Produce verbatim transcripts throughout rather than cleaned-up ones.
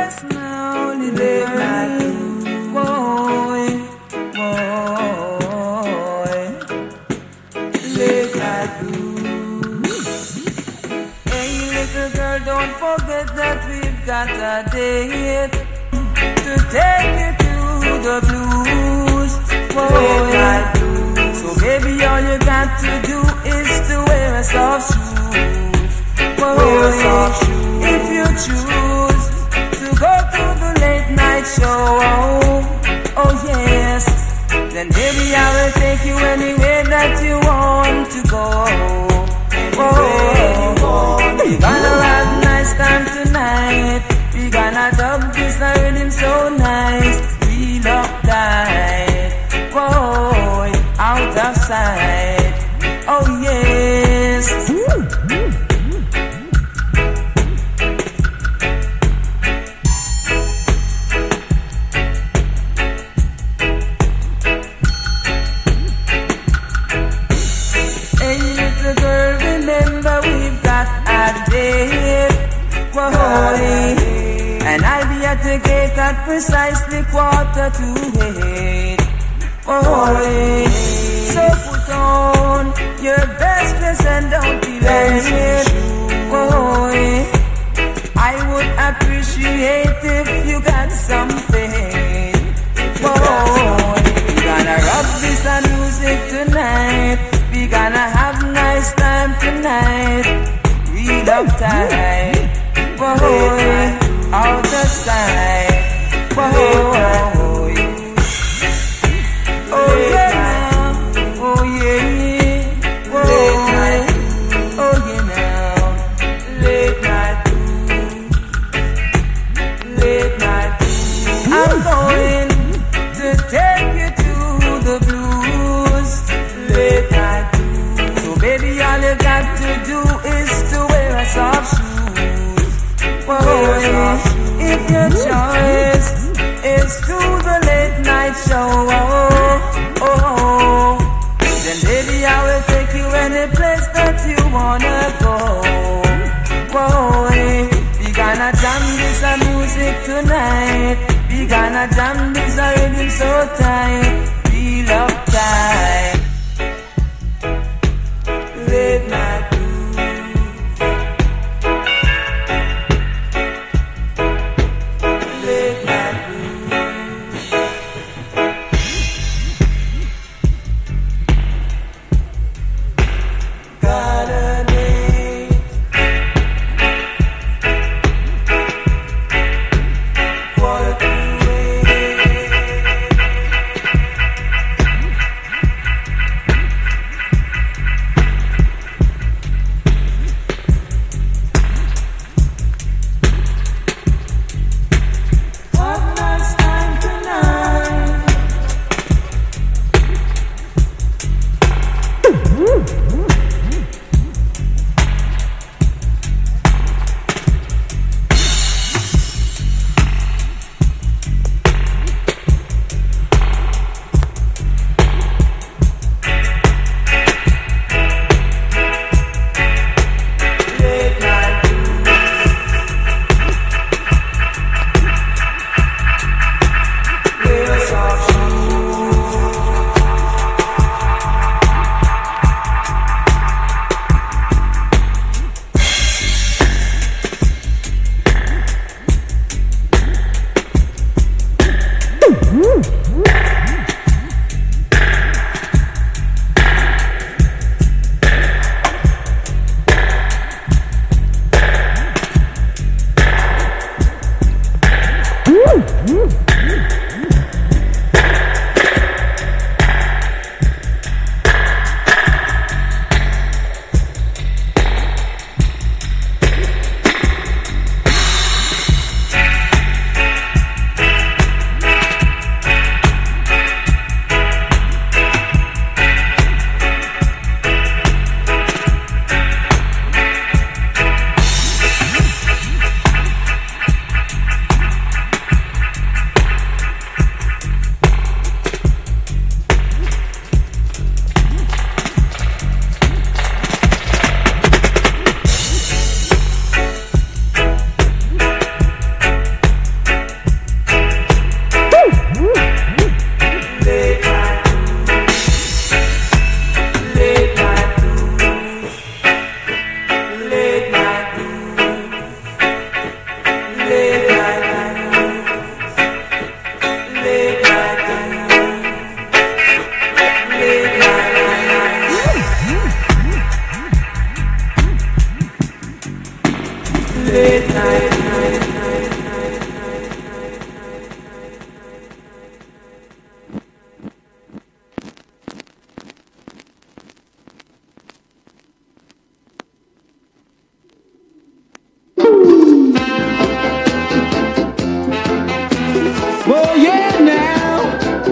yes, now the late night boy, boy, late night blues. Hey, little girl, don't forget that we've got a date to take you to the blues, boy. So baby, all you got to do is to wear a soft shoes, wear a soft shoes. If you choose to go to the late night show, oh yes, then baby I will take you anywhere that you want to go. Oh, we gonna have a nice time tonight. We gonna dub this rhythm so nice. We love light, boy, out of sight. Oh yes. And I'll be at the gate at precisely quarter to eight. Oh, so put on your best dress and don't be late. Oh, I would appreciate if you got some faith. Oh, we gonna rock this and music tonight. We gonna have nice time tonight. We love time. Boy, out the side, boy. Oh yeah, oh yeah, boy. Oh yeah now, late night, late night. I'm going to take you to the blues, late night. So baby, all you got to do is to wear a soft shoe. Boy, if your choice is to the late night show, oh, oh, oh, then baby I will take you any place that you wanna go. Boy, we gonna jam this a music tonight. We gonna jam this a rhythm so tight. We love time. Late night. late night. Oh yeah now,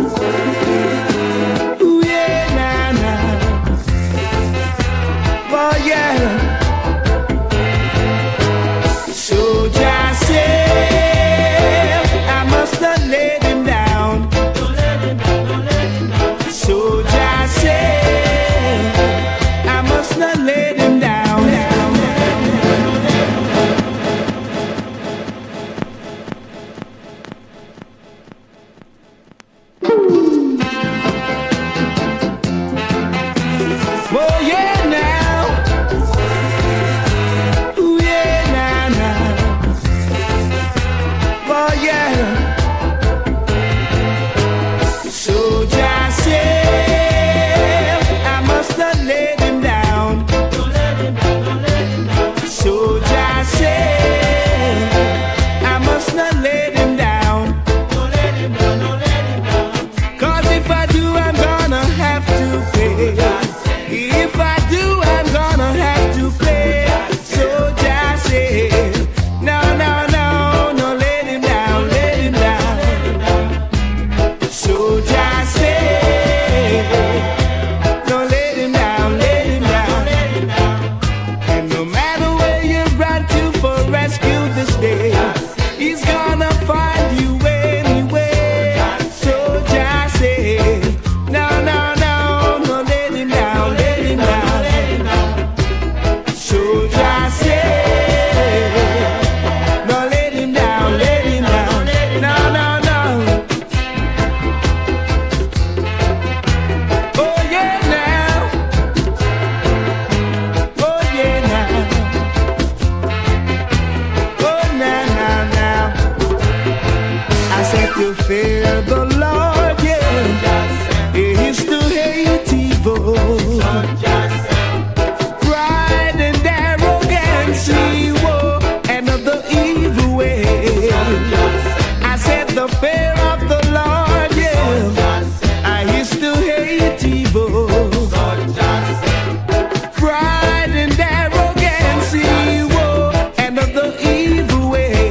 ooh yeah now now, oh yeah. So just say I must have laid him down. So just say I must have laid him down. Oh yeah now, ooh yeah now now, oh yeah. So just say I must have laid him down. So just say I must have laid him down. Cause if I do, I'm gonna have to pay. If I do, I'm gonna have to pay. So just say, no, no, no, no, let him down, let him down. So just say, no, let him down, let him down. And no matter where you run to for rescue this day, he's gonna find you anyway. So just say, no, no, no, no, let him down, let him down. So just say, no, let him down, let him down. No, no, no. Oh yeah now, oh yeah now, oh now, now, now. I said to fear the Lord, yeah. He used to hate evil. Pride and arrogancy, woe, and of the evil way. I said the fear of the Lord, yeah. I used to hate evil. Pride and arrogancy, woe, and of the evil way.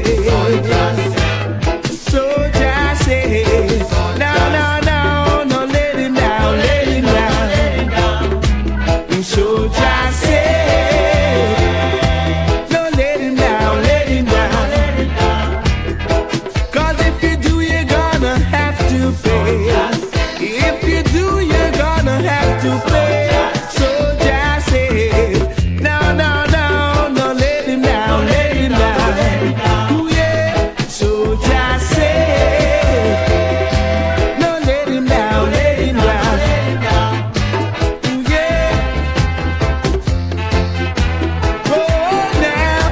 So just say, no, no, no, no, let him down, let him down. So just say, no, let him down, let him down. Cause if you do, you're gonna have to pay. If you do, you're gonna have to pay. So just say, no, no, no, no, let him down, let him down. Ooh, yeah. So just say, no, let him down, let him down. Ooh, yeah. Oh, now.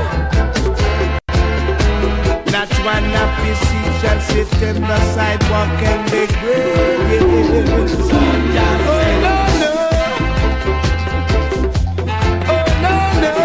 Not one of his seat shall sit in the sidewalk and they grace. Oh, no, no. Oh, no, no.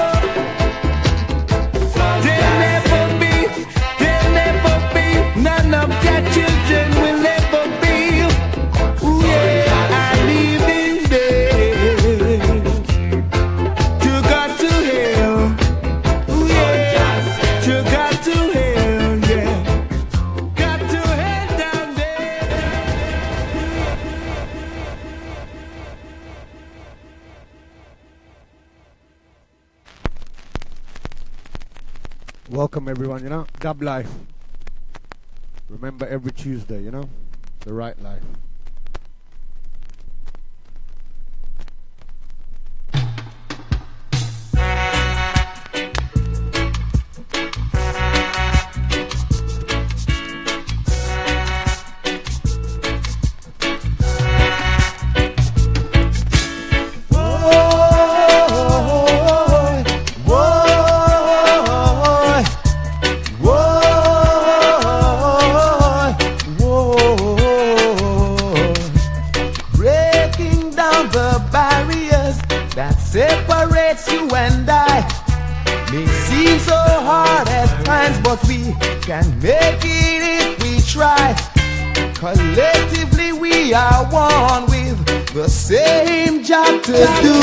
They'll never be, they'll never be, none of their children will ever be. Ooh, yeah, I live in there to God to hell. Ooh, yeah, to God to hell, yeah. God to hell down there. Welcome everyone, you know, Dub Life. Remember every Tuesday, you know, the right life. Whoa, whoa, whoa. but we can make it if we try. Collectively we are one with the same job to do.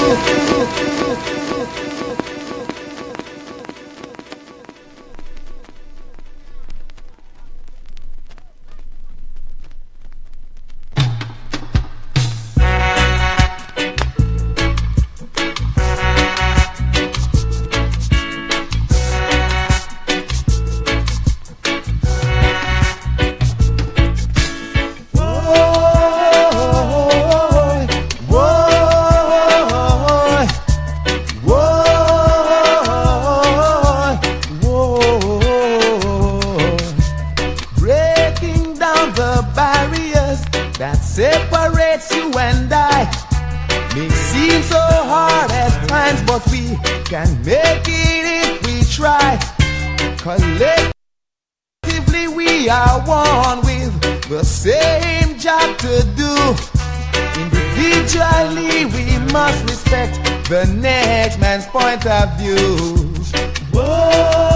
The next man's point of view. Whoa,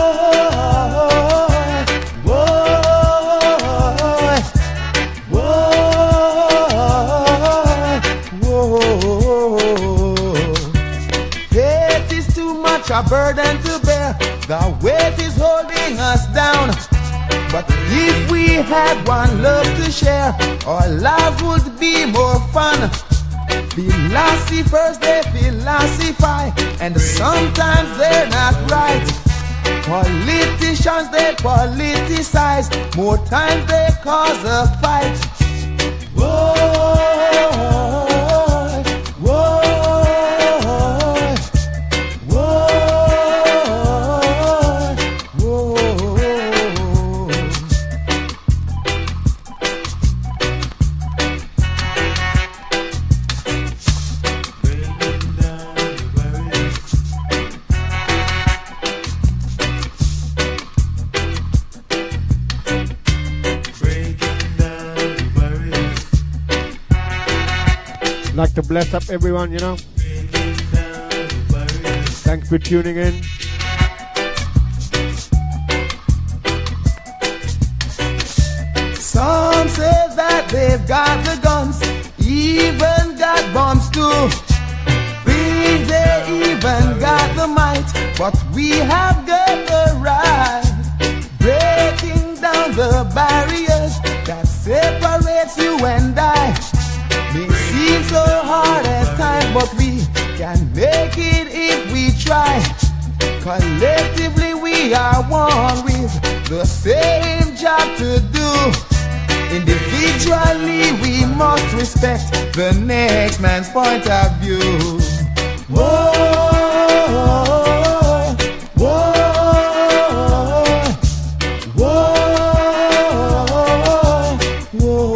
whoa, whoa, whoa. Hate is too much a burden to bear. The weight is holding us down. But if we had one love to share, our lives would be more fun. Philosophers, they philosophize, and sometimes they're not right. Politicians, they politicize, more times they cause a fight. Whoa, whoa, whoa, whoa. Like to bless up everyone, you know. Thanks for tuning in. Some say that they've got the guns, even got bombs too. Think they even got the might, but we have got the right. Breaking down the barriers that separates you and I. May seem so hard at times, but we can make it if we try. Collectively we are one with the same job to do. Individually we must respect the next man's point of view. Whoa, whoa, whoa, whoa.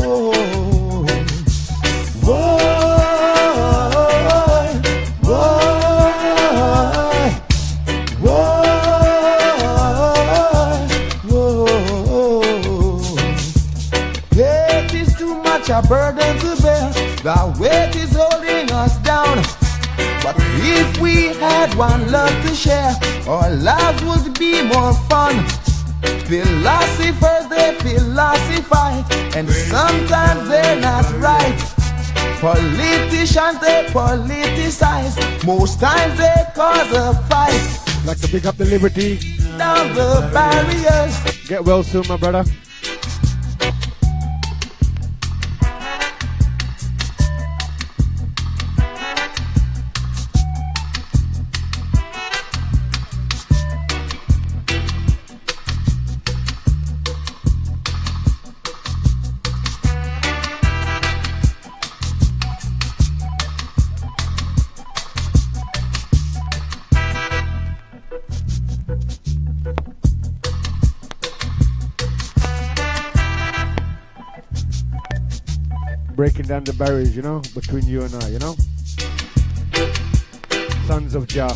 A burden to bear, the weight is holding us down. But if we had one love to share, our lives would be more fun. Philosophers, they philosophize, and sometimes they're not right. Politicians, they politicize, most times they cause a fight. Like to pick up the liberty. Down the barriers. Get well soon, my brother. Breaking down the barriers, you know, between you and I, you know. Sons of Jah.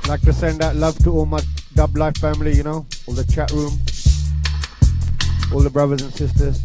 Like to send out love to all my Dub Life family, you know, all the chat room, all the brothers and sisters.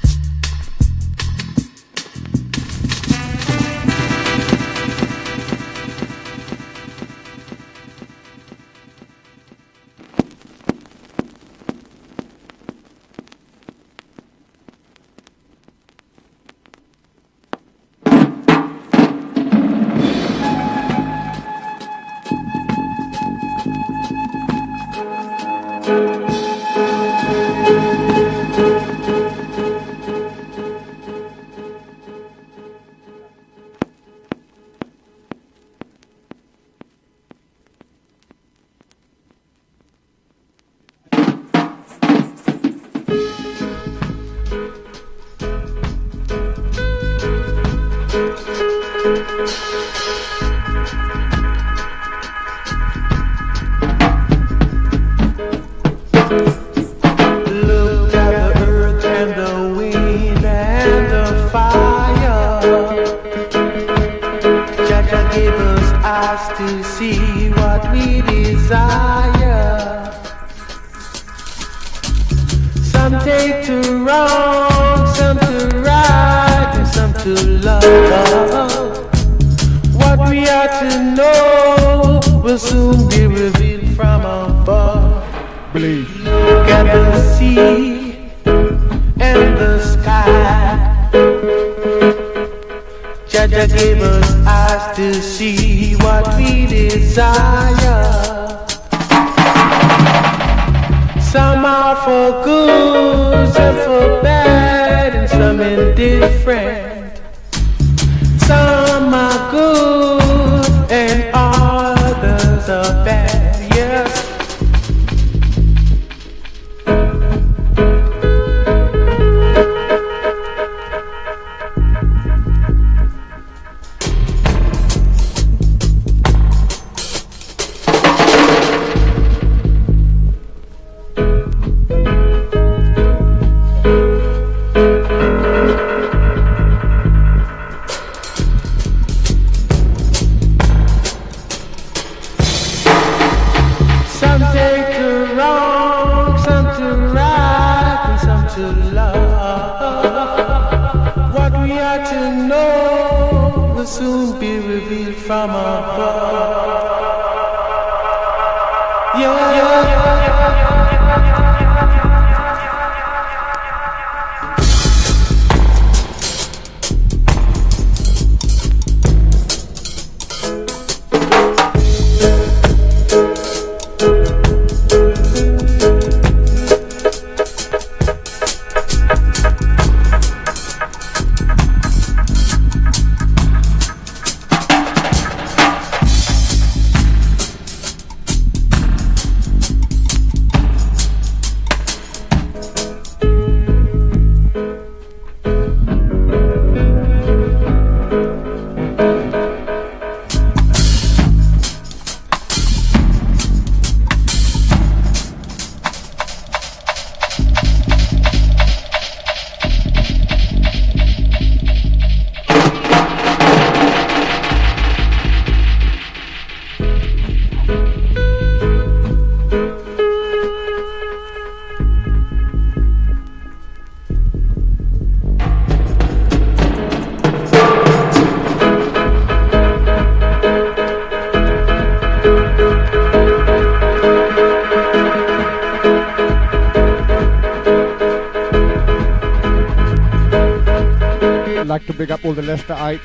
Like to big up all the Leicesterites.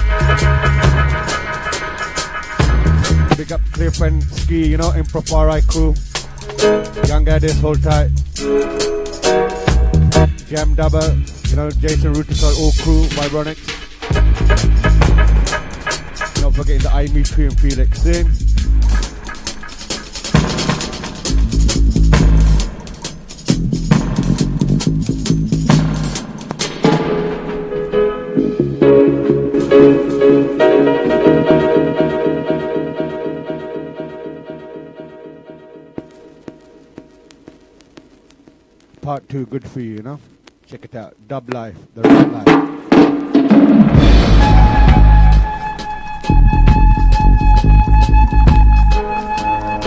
Big up Cliff and Ski, you know, Improfari crew. Young Addis, hold tight. Jam Dubber, you know, Jason Rutisol, all crew, Vironics. Not forgetting the I Me Tree and Felix in. Part two, good for you, you know? Check it out. Dub Life, the right life.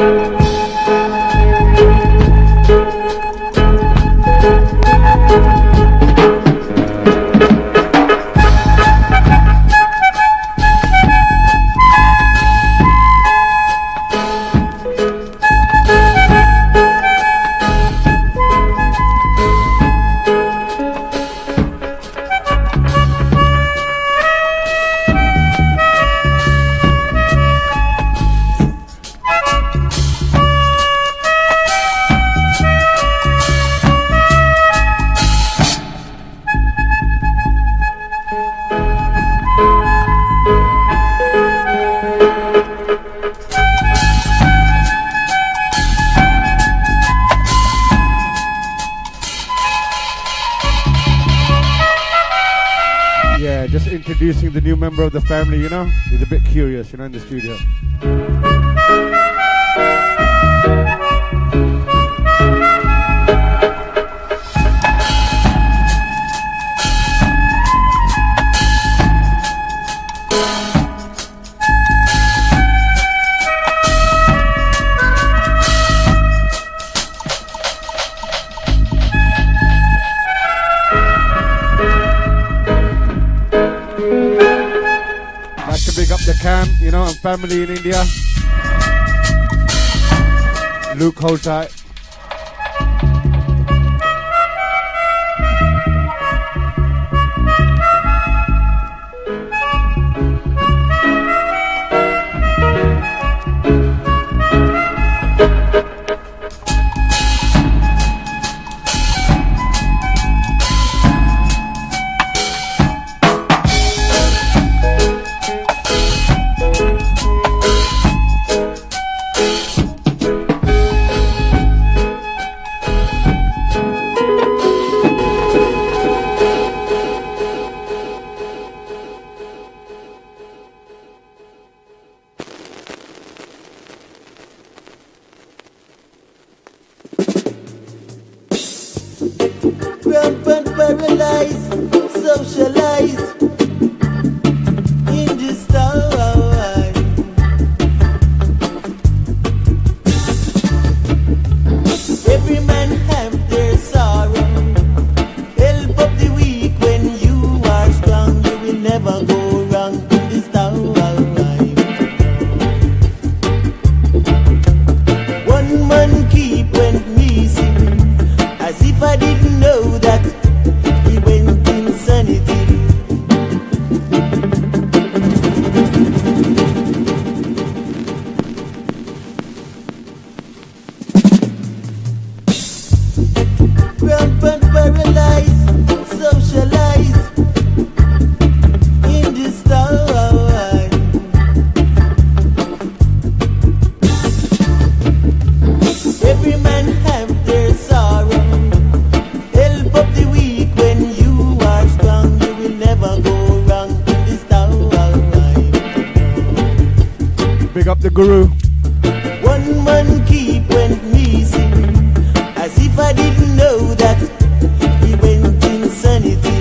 Introducing the new member of the family, you know, he's a bit curious, you know, in the studio. The camp, you know, and family in India. Luke, hold tight. Rampant paralyzed, socialized in this time. Every man have their sorrow. Help up the weak when you are strong. You will never go wrong in this time. One man keep went missing, as if I didn't know that he went insanity. Rampant paralyzed, socialized in this time. Every man have their sorrow. Help up the weak when you are strong. You will never go wrong in this town. Big up the guru. One man keep went missing, as if I didn't know that he went insanity.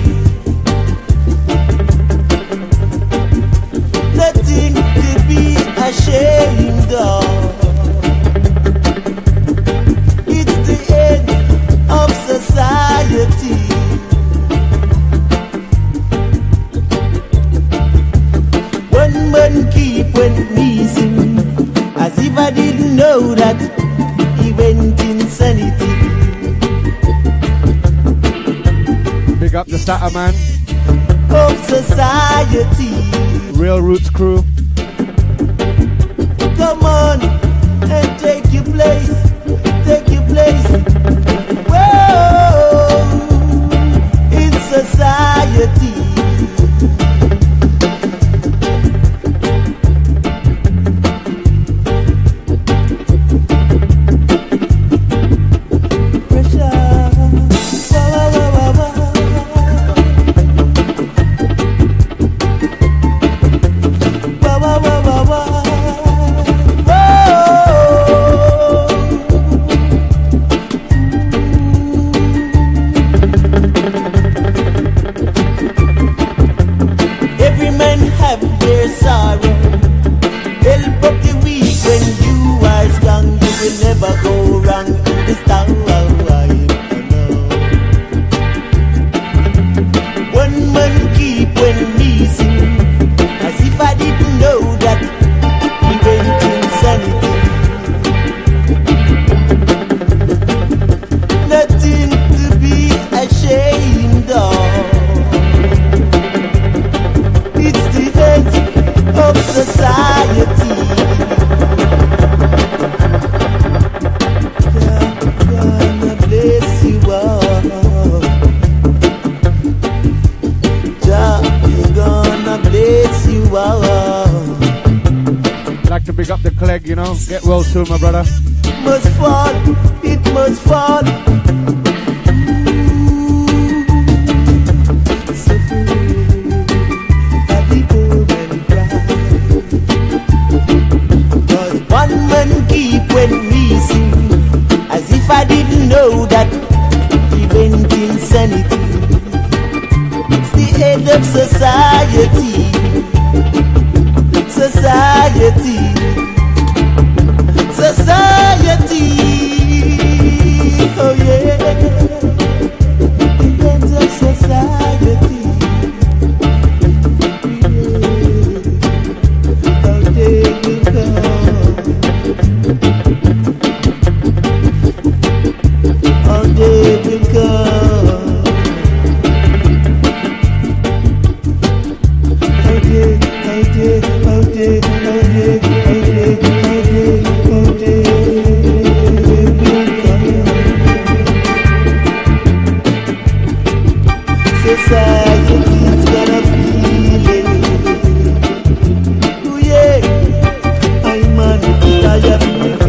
Nothing to be ashamed of. It's the end of society. One man keep went missing, as if I didn't know that he went insanity. Big up the Starter Man. Of society. Real Roots crew. Come on and take your place. Take your place. Whoa, in society. big up the Clegg, you know. Get well soon, my brother. Must fall, it must fall. One man keep when we sing, as if I didn't know that he went insanity. It's the end of society, society, society. Oh yeah, the end of society. Yeah. How they will come. All day will come. All day, all day, all day, all day, all day, all day, will come. Society's gonna feel it. Oh yeah, I'm on fire, feel it.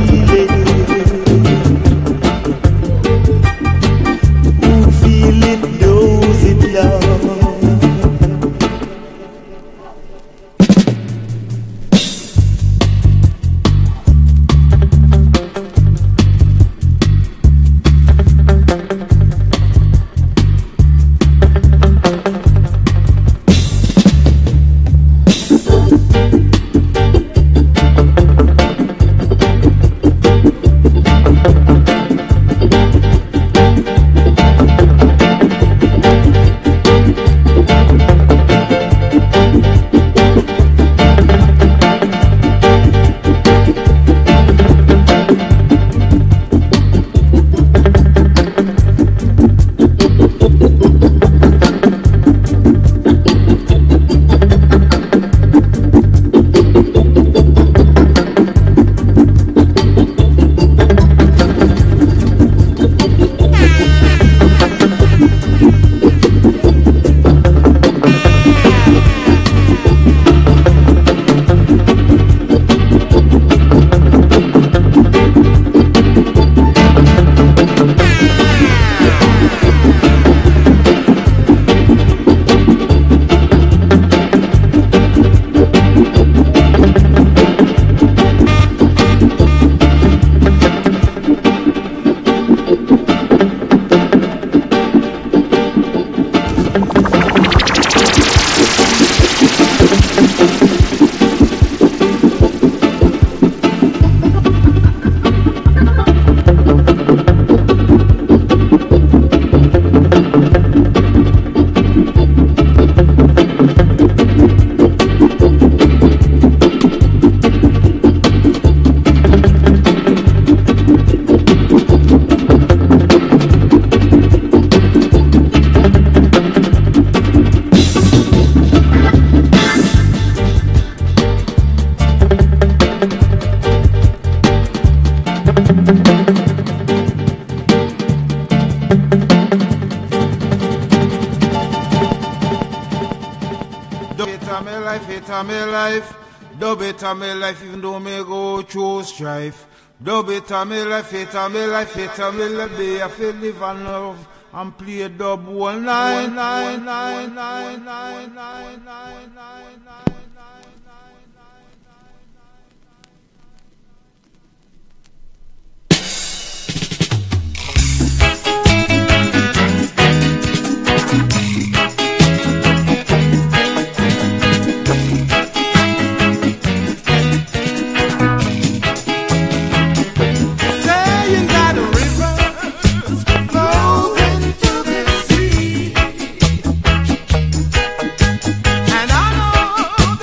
Dub it on me life, even though me go through strife. Dub it on me life, it on me life, it on me life. Be I feel live and love and play dub one nine nine nine nine nine nine nine nine nine. And I know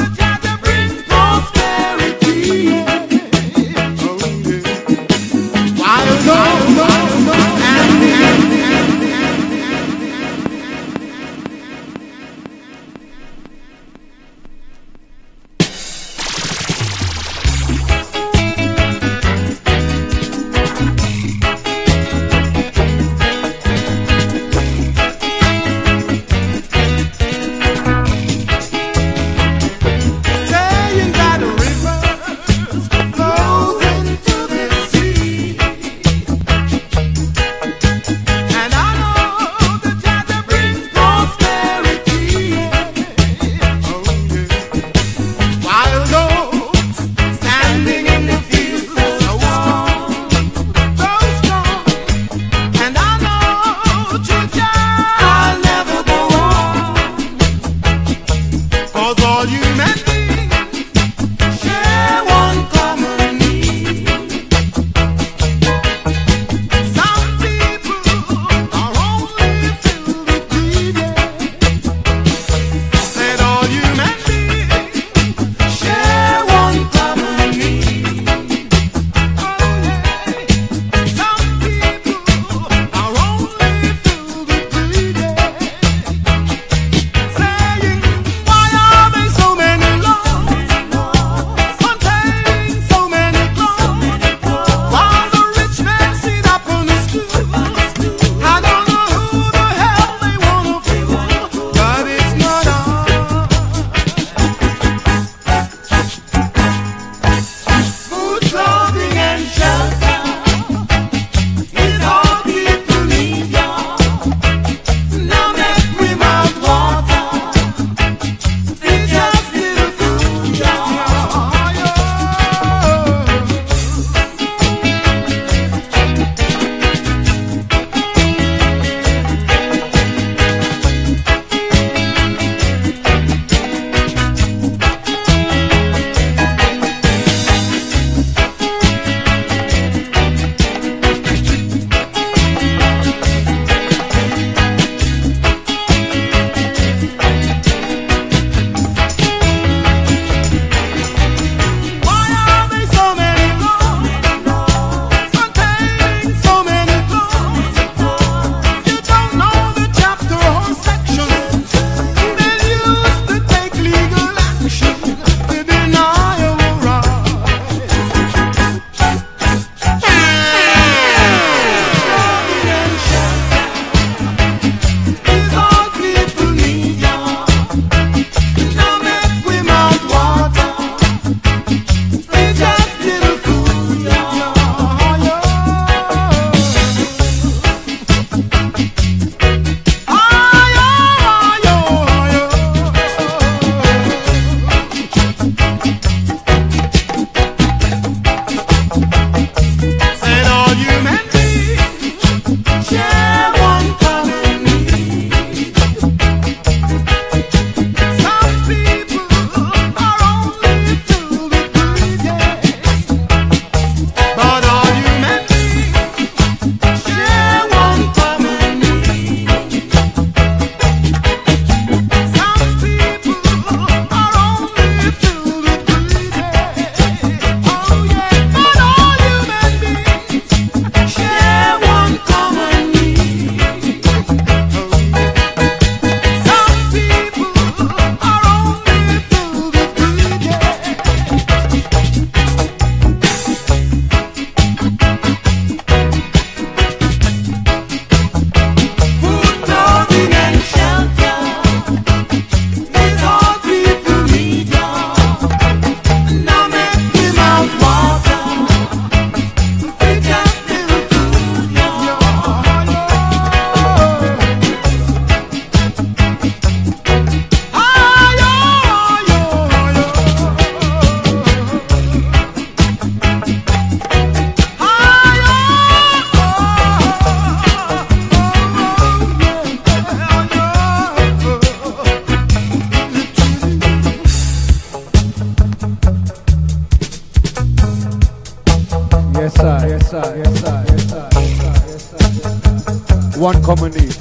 one common need.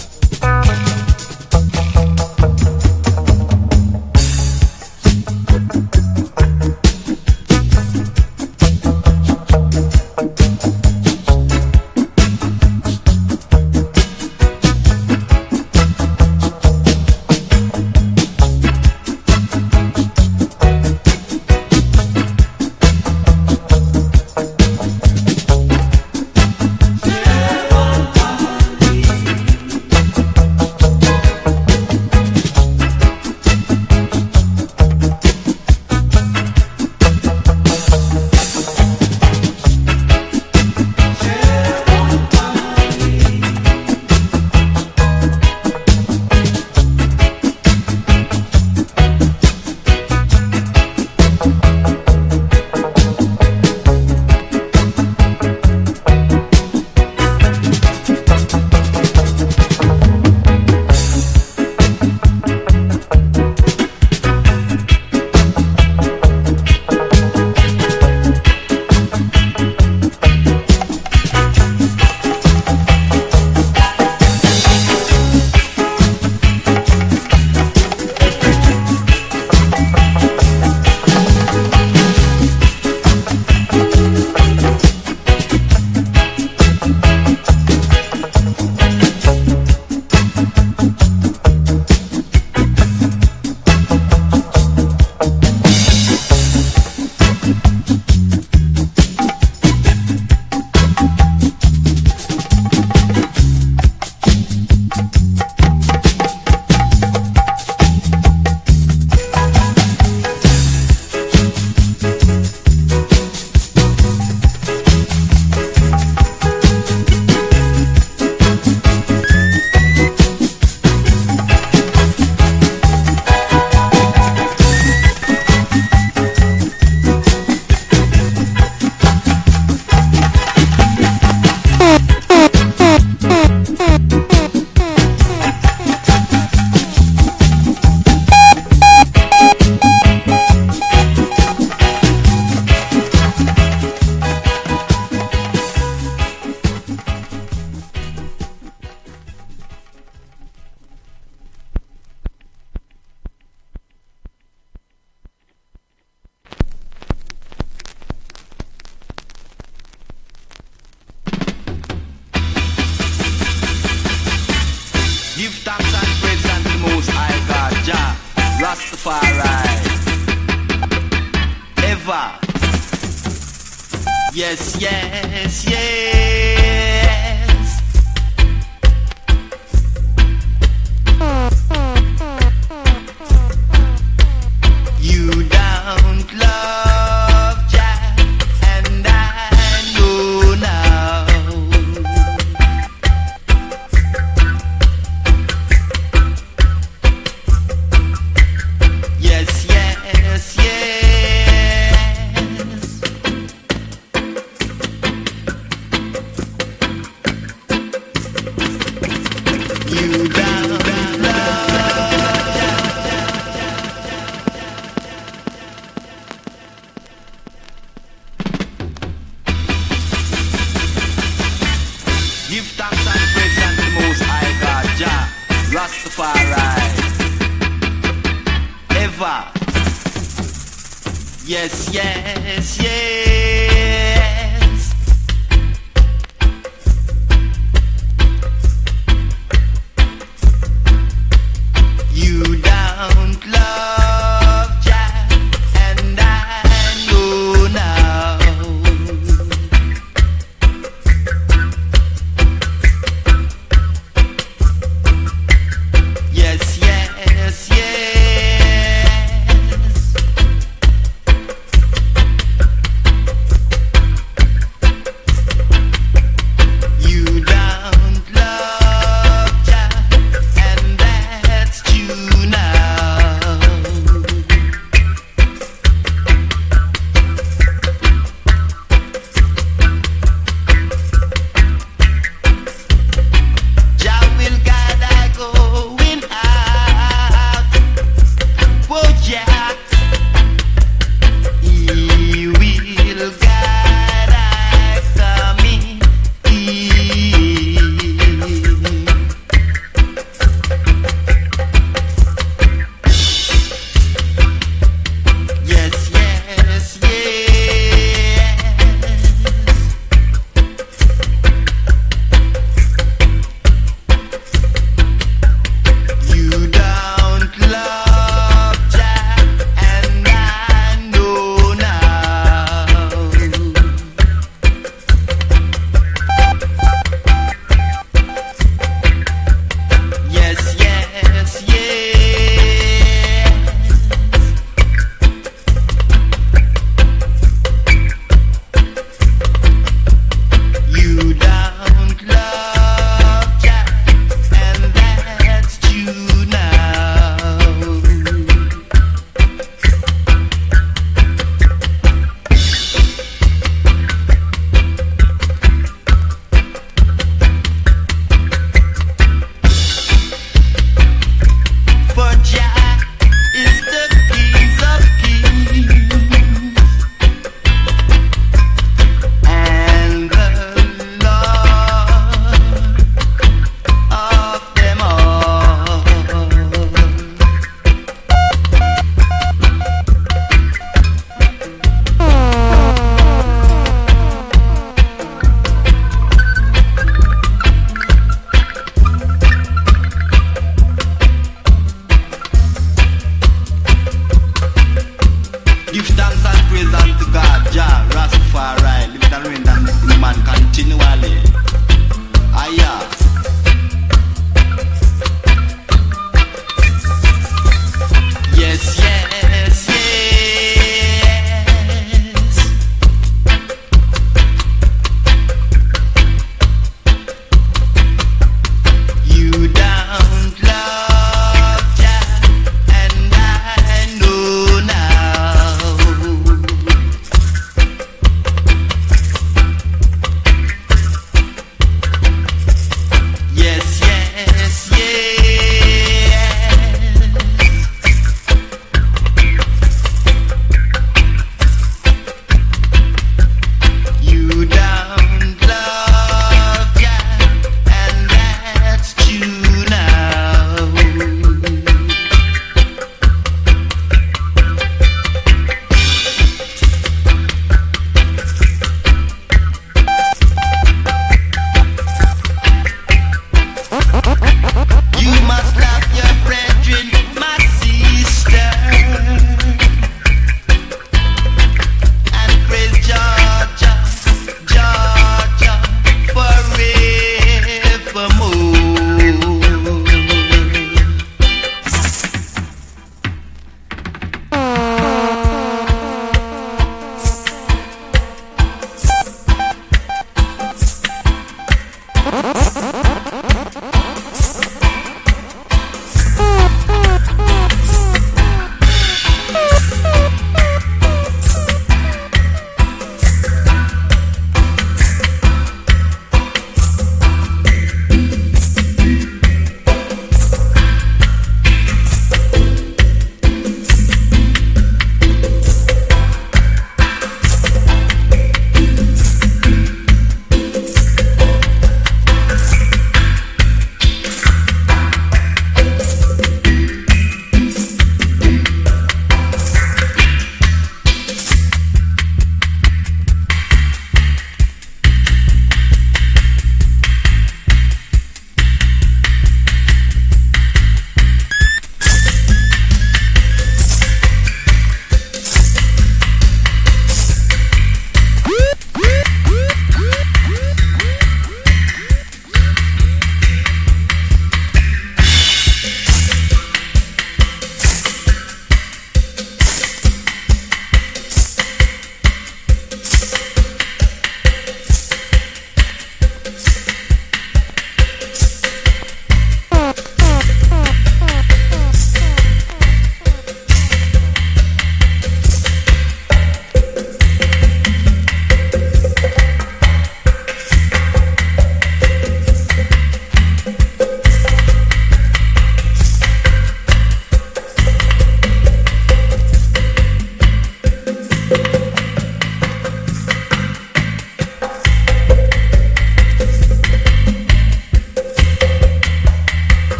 Yes, yes, yes. You don't love Jack, and I know now. Yes, yes, yes. Yes, yes, yes. You don't love Jack, and I know now. Yes, yes, yes.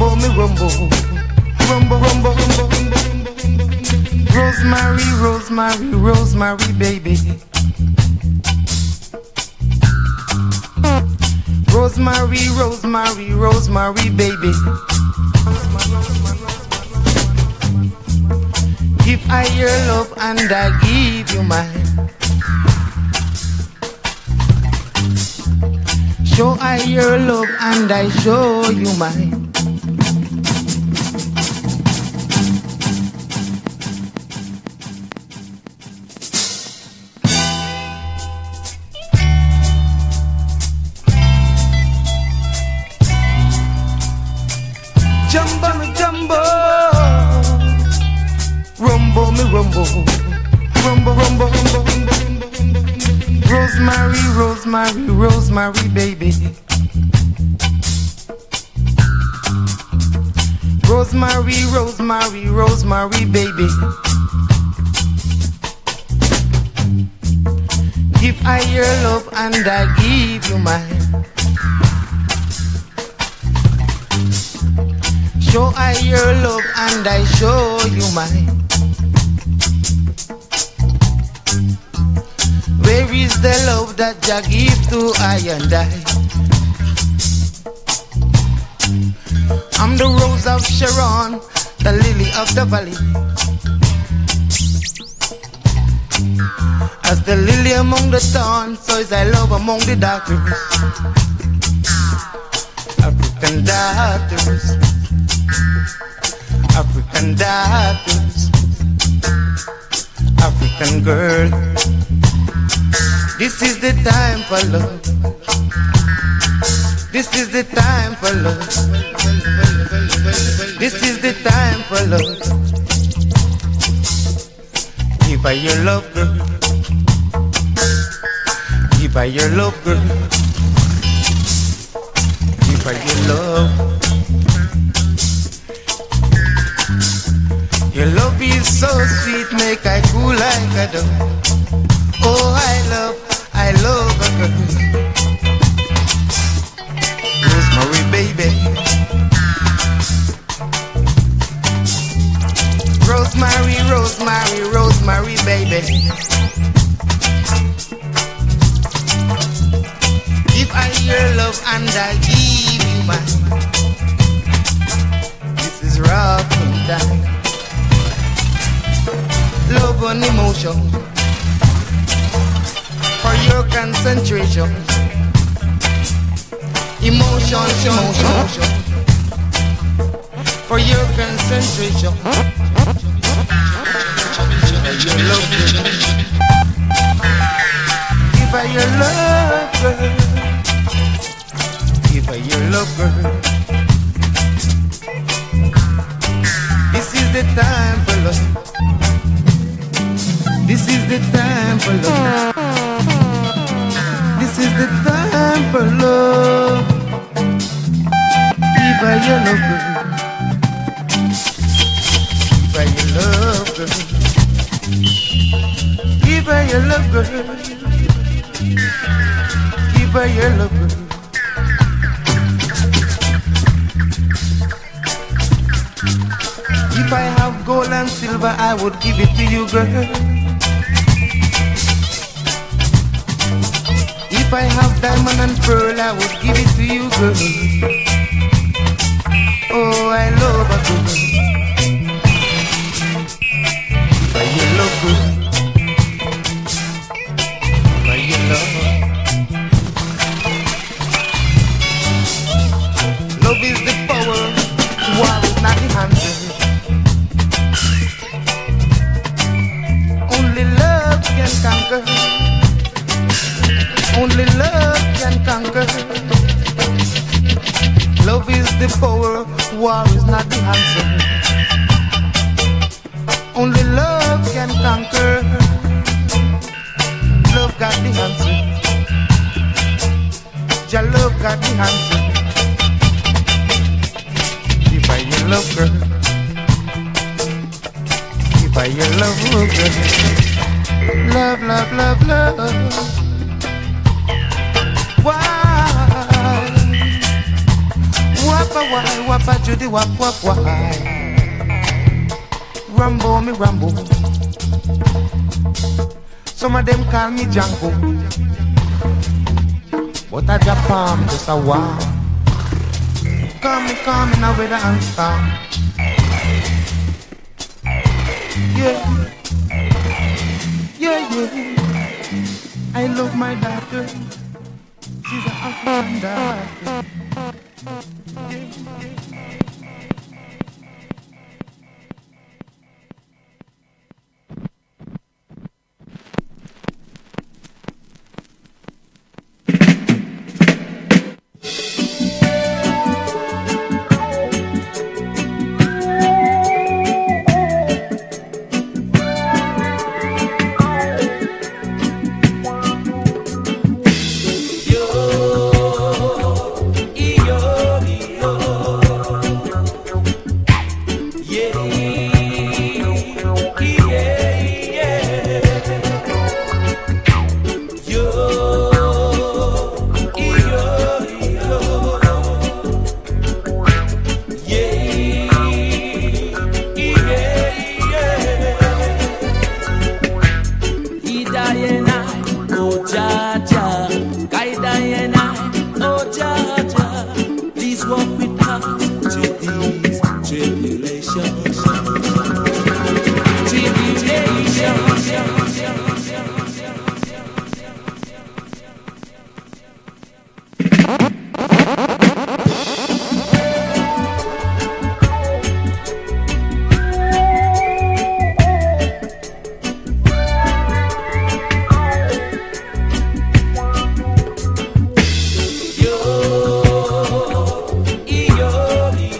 rumbo, me rumbo, rumbo, rumbo, rumbo, rumbo. Rosemary, Rosemary, Rosemary, baby. Rosemary, Rosemary, Rosemary, baby. Give I your love and I give you mine. Show I your love and I show you mine. Jumbo me jumbo, rumbo me rumbo, rumbo rumbo rumbo rumbo. Rosemary, Rosemary, Rosemary, baby. Rosemary, Rosemary, Rosemary, baby. Give I your love and I give you mine. Show I your love and I show you mine. Where is the love that Jah give to I and I? I'm the rose of Sharon, the lily of the valley. As the lily among the thorns, so is I love among the daughters. African daughters, African daughters, African girl. This is the time for love. This is the time for love. This is the time for love. Give her your love, girl. Give her your love, girl. Give her your love. Your love is so sweet, make I cool like a dove. Oh, I love, I love a girl. Rosemary, baby. Rosemary, Rosemary, Rosemary, baby. Give I your love and I give you mine. This is rocking time. Love and emotion. For your concentration. Emotion, emotion. For your concentration. Your love, give her your love, girl. Give her your love, girl. This is the time for love. This is the time for love. This is the time for love. Give her your love, girl. Give her your love, girl. Give her your love, girl. Give her your love, girl. If I have gold and silver, I would give it to you, girl. If I have diamond and pearl, I would give it to you, girl. Oh, I love a girl. Give her your love, girl. Give her your love. Love is the power, war is not the answer. Only love can conquer. Only love can conquer. Love is the power, war is not the answer. Only love can conquer. Love got the answer. Your love got the answer. Give her your love, girl. Give her your love, girl. Love, love, love, love. Why? Wapa, why, wapa Judy, wap wap why. Rambo, me Rambo. Some of them call me Django, but I Japan just a wow. Come me, come me now with the answer. Yeah, yeah, yeah. I love my daughter. She's an African daughter. Yeah, yeah.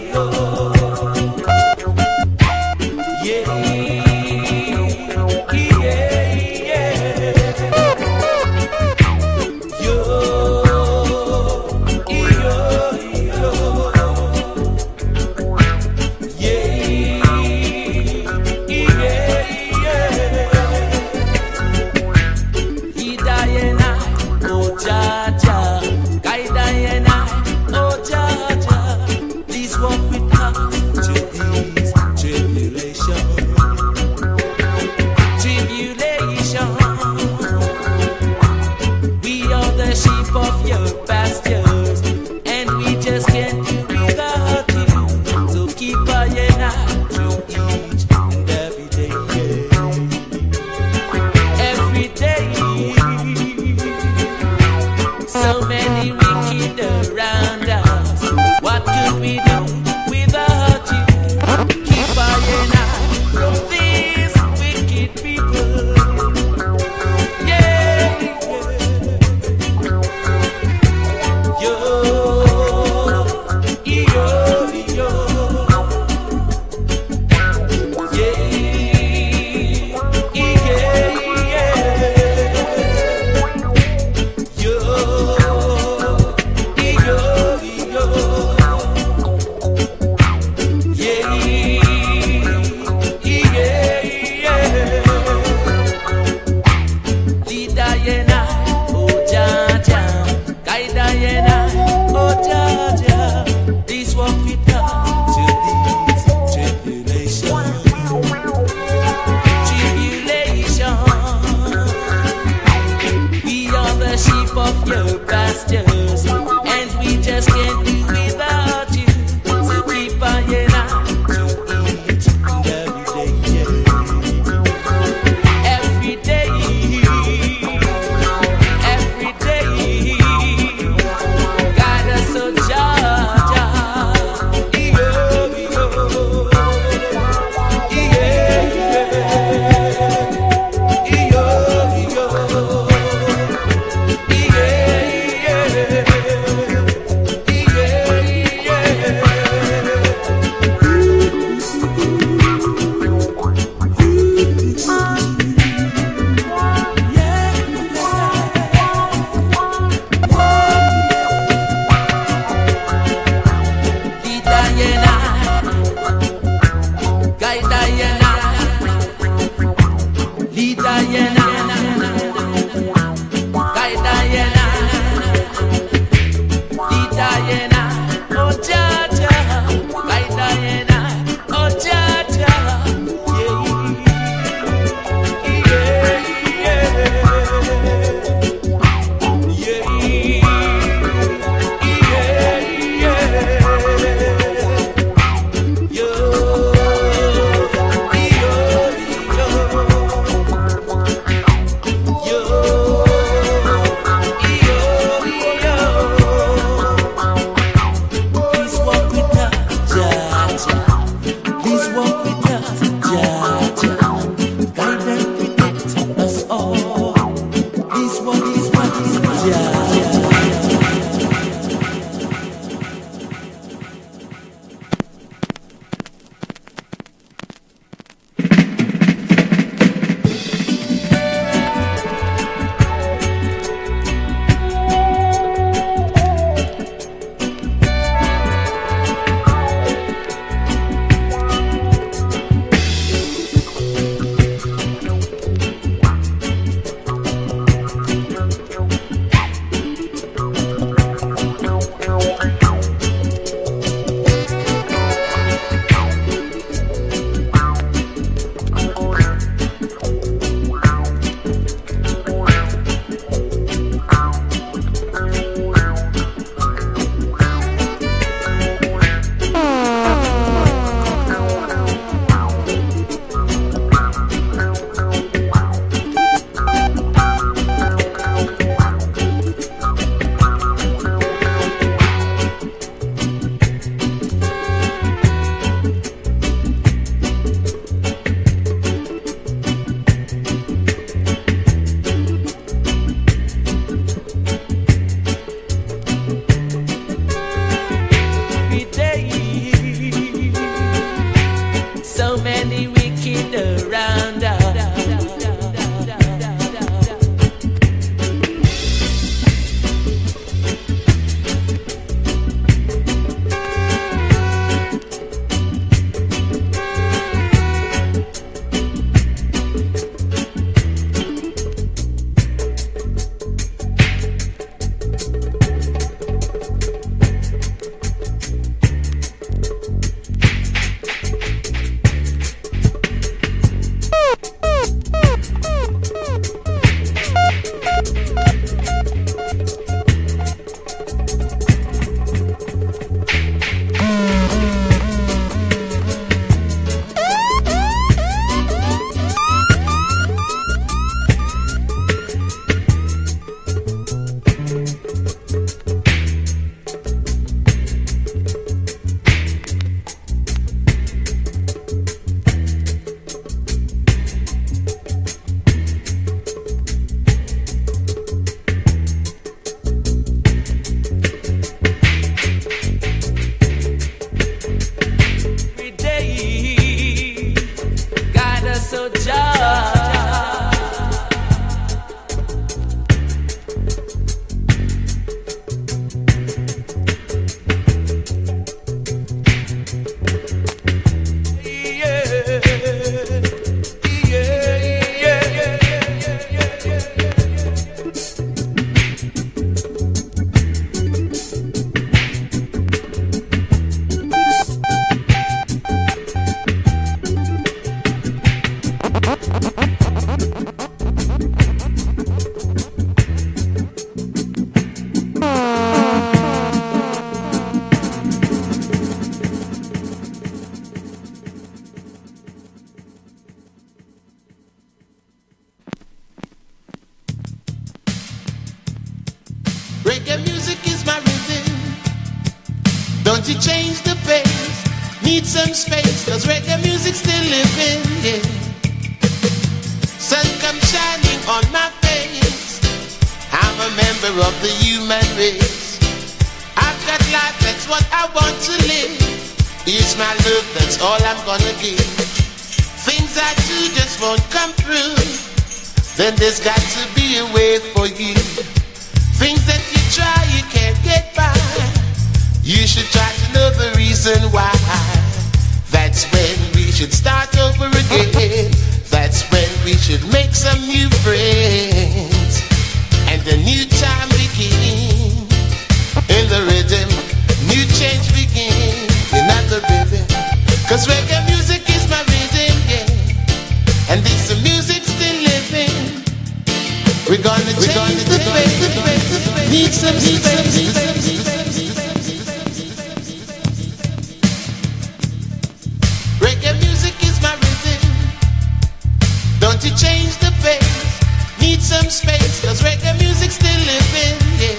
Yeah. you change the pace? Need some space, cause reggae music's still living, yeah. Sun comes shining on my face. I'm a member of the human race. I've got life, that's what I want to live. It's my love, that's all I'm gonna give. Things I do just won't come through. Then there's got to be a way for you. Things that you try, you can't get by. You should try to know the reason why. That's when we should start over again. That's when we should make some new friends. And a new time begin. In the rhythm, new change begin. In the rhythm, cause reggae music is my rhythm, yeah. And this the music still living. We're gonna change, We're gonna the pace. Need some space. Reggae music is my rhythm. Don't you change the pace. Need some space, cause reggae music's still living, yeah.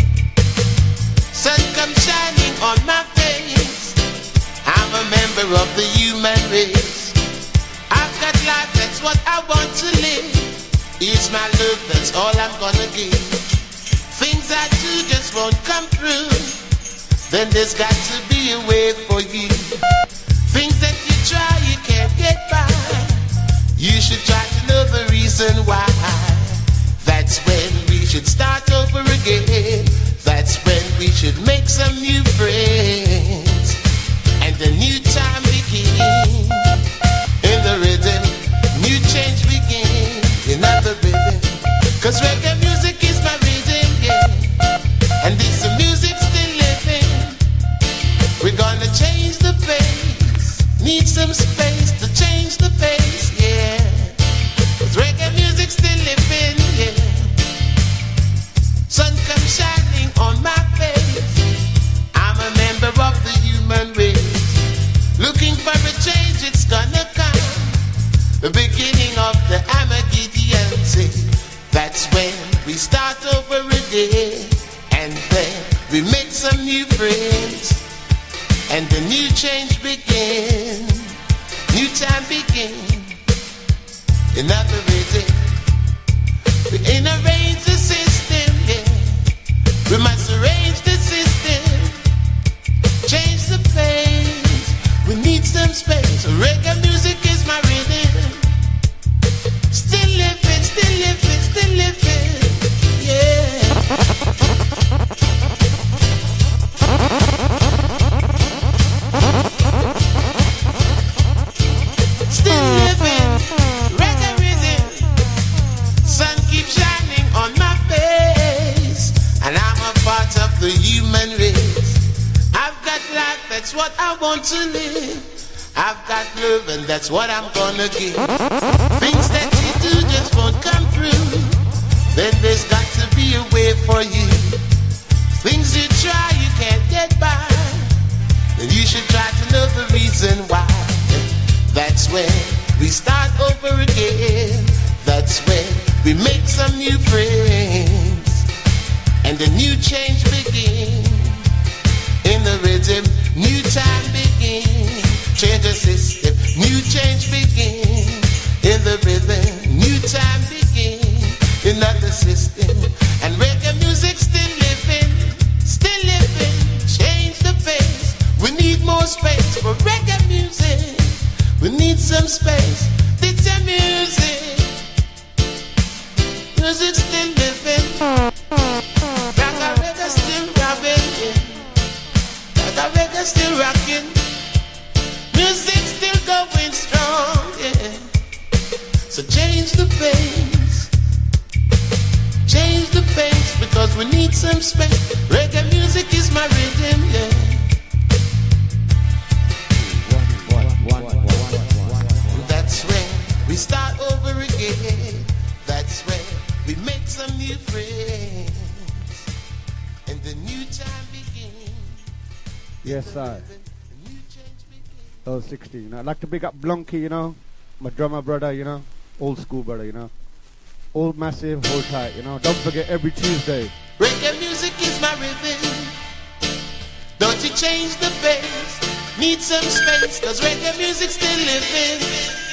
Sun comes shining on my face. I'm a member of the human race. I've got life, that's what I want to live. It's my love, that's all I'm gonna give. Things I do just won't come through. Then there's got to be a way for you. Things that you try, you can't get by. You should try to know the reason why. That's when we should start over again. That's when we should make some new friends. And a new time begin. In the rhythm, new change begin. In the rhythm, cause reggae music is my rhythm, yeah. And this music still living. We're gonna change the pace. Need some space to change the pace, yeah. Cause reggae music still living, yeah. Sun comes shining on my face. I'm a member of the human race. Looking for a change, it's gonna come. The beginning of the Armageddon, say. That's when we start over again. And then we make some new friends. And the new change begin. New time begin. Another rhythm. We ain't arrange the system, yeah. We must arrange the system. Change the pace. We need some space. Reggae music is my rhythm. Still living, still living, still living, yeah. Still living, reggae rhythm. Sun keeps shining on my face. And I'm a part of the human race. I've got life, that's what I want to live. I've got love and that's what I'm gonna give. Things that you do just won't come through. Then there's got to be a way for you. Things you try you can't get by. Then you should try to know the reason why. That's when we start over again. That's when we make some new friends. And a new change begin. In the rhythm, new time begin. Change the system, new change begin. In the rhythm, new time begin. In the system, and reggae music still living, still living. Change the pace. We need more space for reggae music. We need some space. It's a music. Music still living. Reggae, reggae still rocking. Reggae, reggae still rocking. Music still going strong, yeah. So change the pace. Change the pace because we need some space. Reggae music is my rhythm, yeah. That's when we start over again. That's when we make some new friends. And the new time begins. Yes, sir. Oh, sixteen. I'd like to big up Blunky, you know. My drummer brother, you know. Old school brother, you know. Old massive, hold tight, you know. Don't forget every Tuesday. Reggae music is my rhythm. Don't you to change the pace. Need some space, cause reggae music's still living.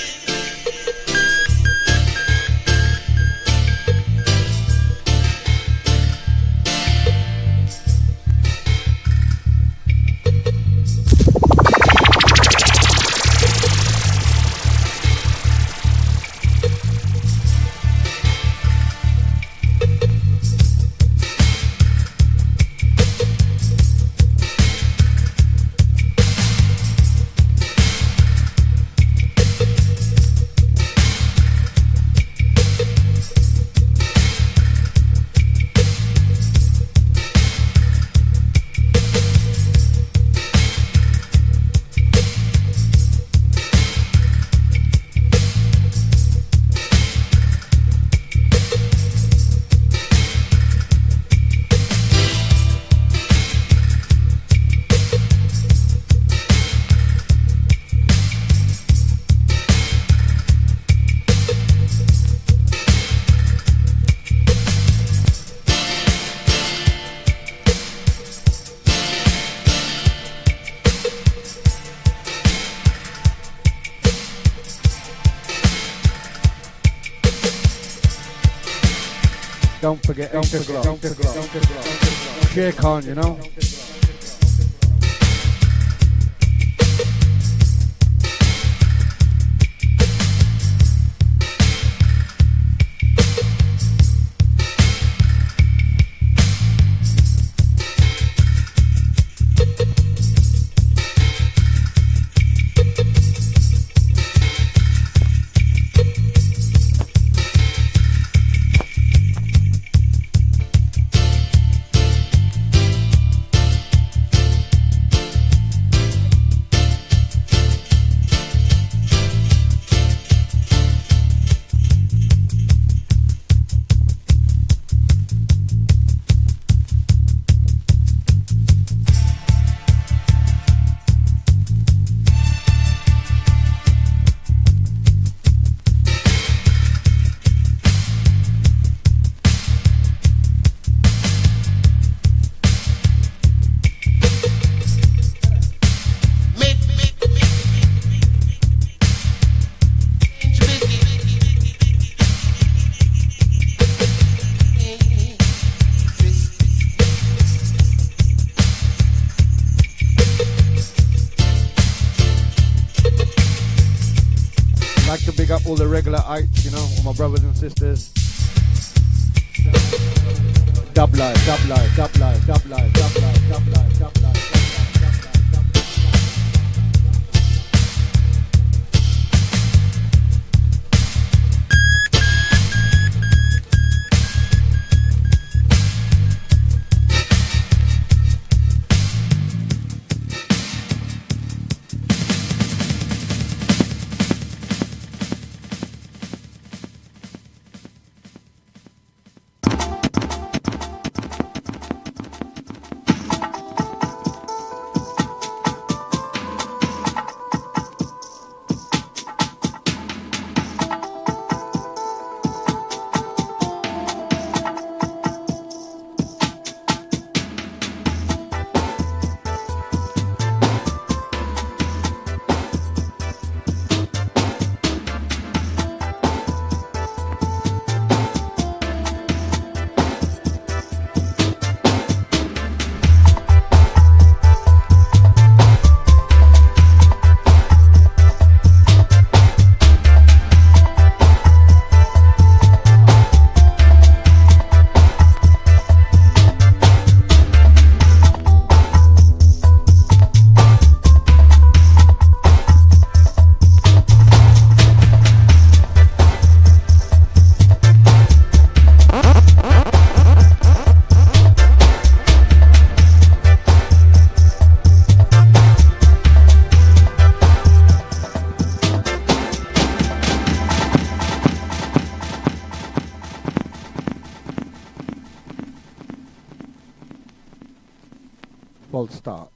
Don't forget, don't forget, don't forget, don't forget. Shake on, you know. All the regular ites, you know, all my brothers and sisters. Dub life, dub life, dub life, dub life, dub life, dub life, dub life. False start.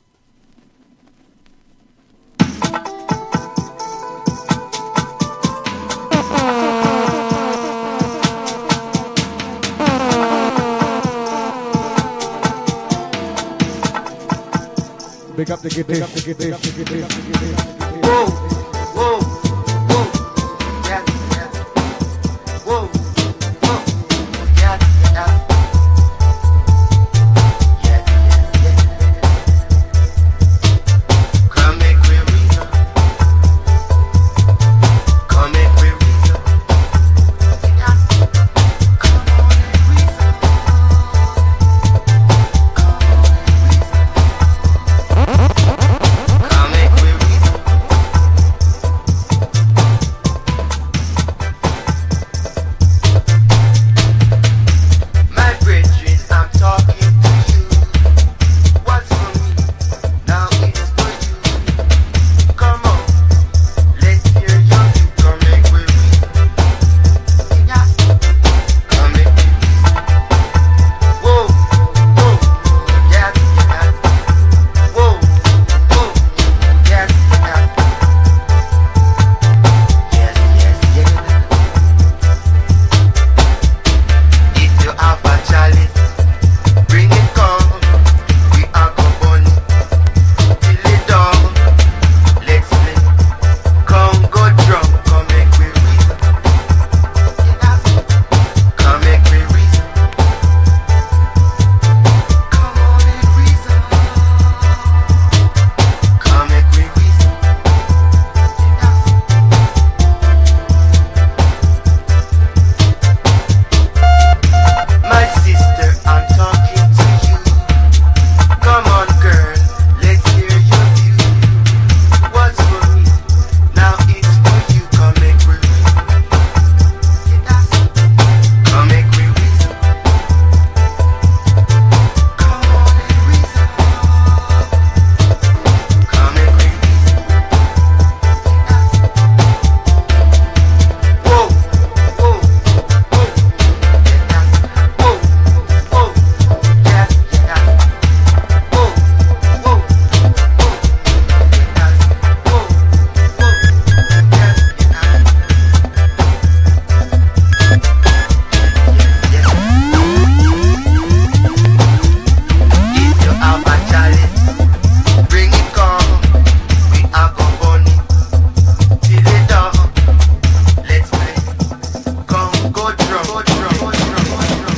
big up the guitar, big up the guitar, big up the guitar. Whoa, whoa, whoa. Yes, yes. Whoa, whoa. Yes, yes. Yes, yes, yes. Come make we reason. Come make we reason. Yes. Come on and reason. Come make we reason. My brethren, I'm talking to you. What's for me? Now it's for you. Come on, let's hear your view. Come make we reason. Yes. Come make we reason. Whoa, whoa, yes, yes. Whoa, whoa, yes, yes. Yes, yes, yes. If you have a chalice, bring it come. We are go burn it till it done. Let's play. Come go drum. Come make we reason. Yes. Come make we reason. Come on and reason. Come make we reason. Yes. My sister, I'm talking to you. Come on, girl, let's hear your view. What's for me? Now it's for you. Come make we reason. Yes. Come make we reason. Come on and reason. Come make we reason. Yes. Whoa, whoa, whoa. Yes. Whoa, whoa. Yes, yes. Whoa, whoa, whoa. Yes. Whoa, whoa. Yes, yes. Yes, yes. If you have a chalice, bring it come. We are go burn it till it done. Let's play. Come go drum, go drum, go drum, go drum, go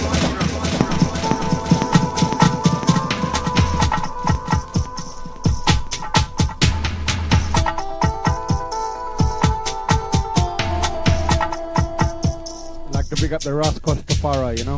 Like to big up the Ras Costafara, you know.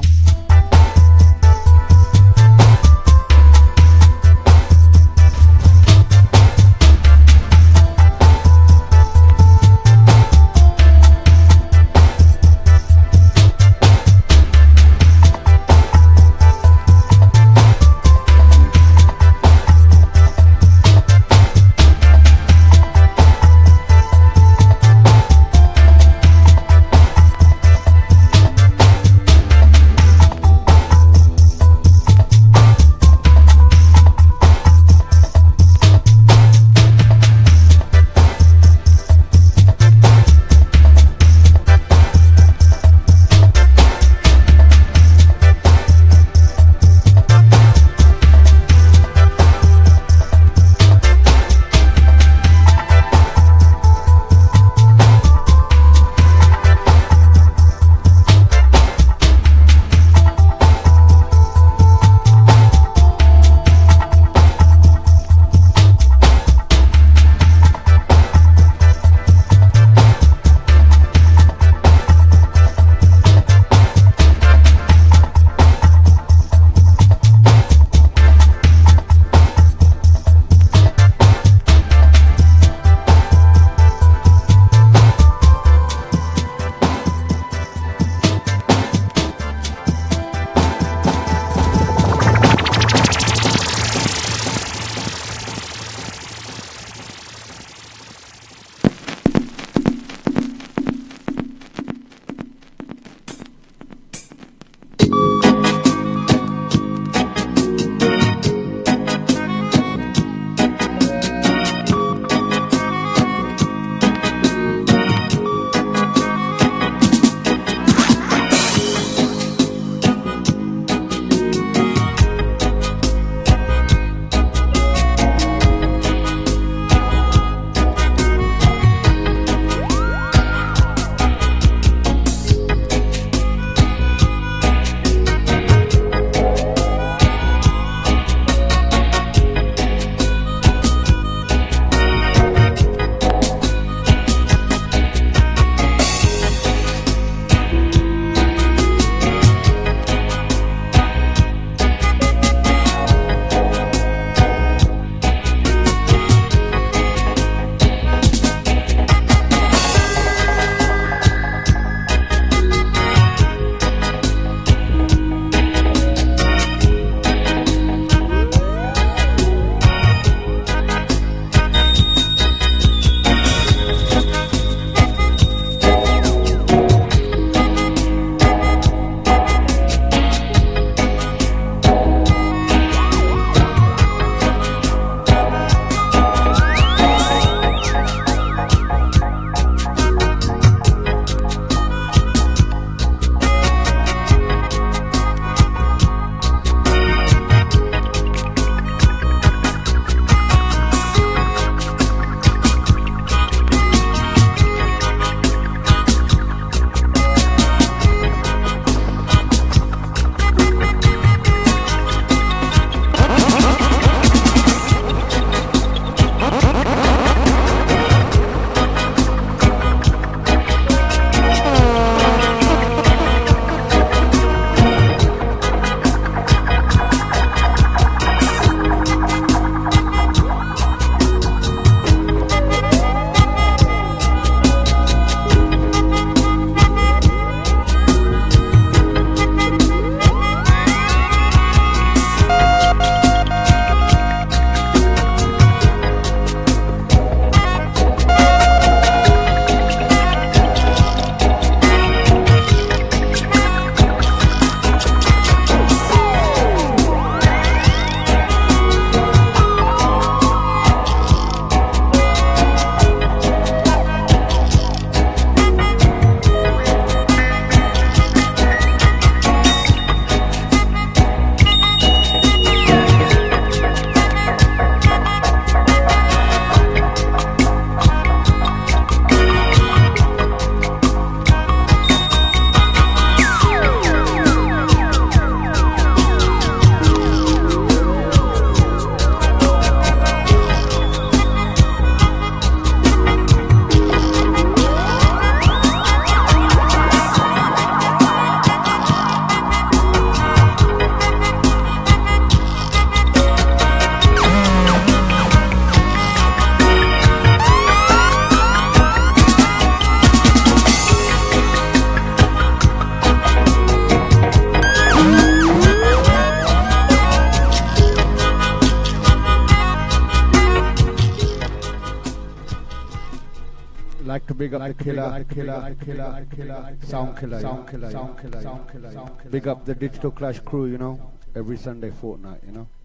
Like to big up like the killer, killer, killer, killer, sound killer, sound killer, sound killer, sound killer, sound killer. Big up the Digital Clash crew, you know, every Sunday fortnight, you know.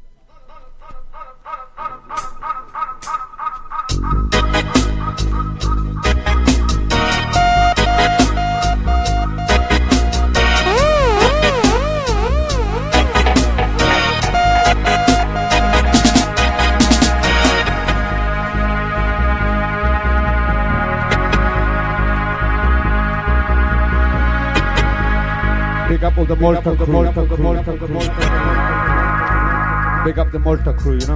Big up all the Malta crew, Malta, the Malta, the Malta. Big up the Malta crew, you know.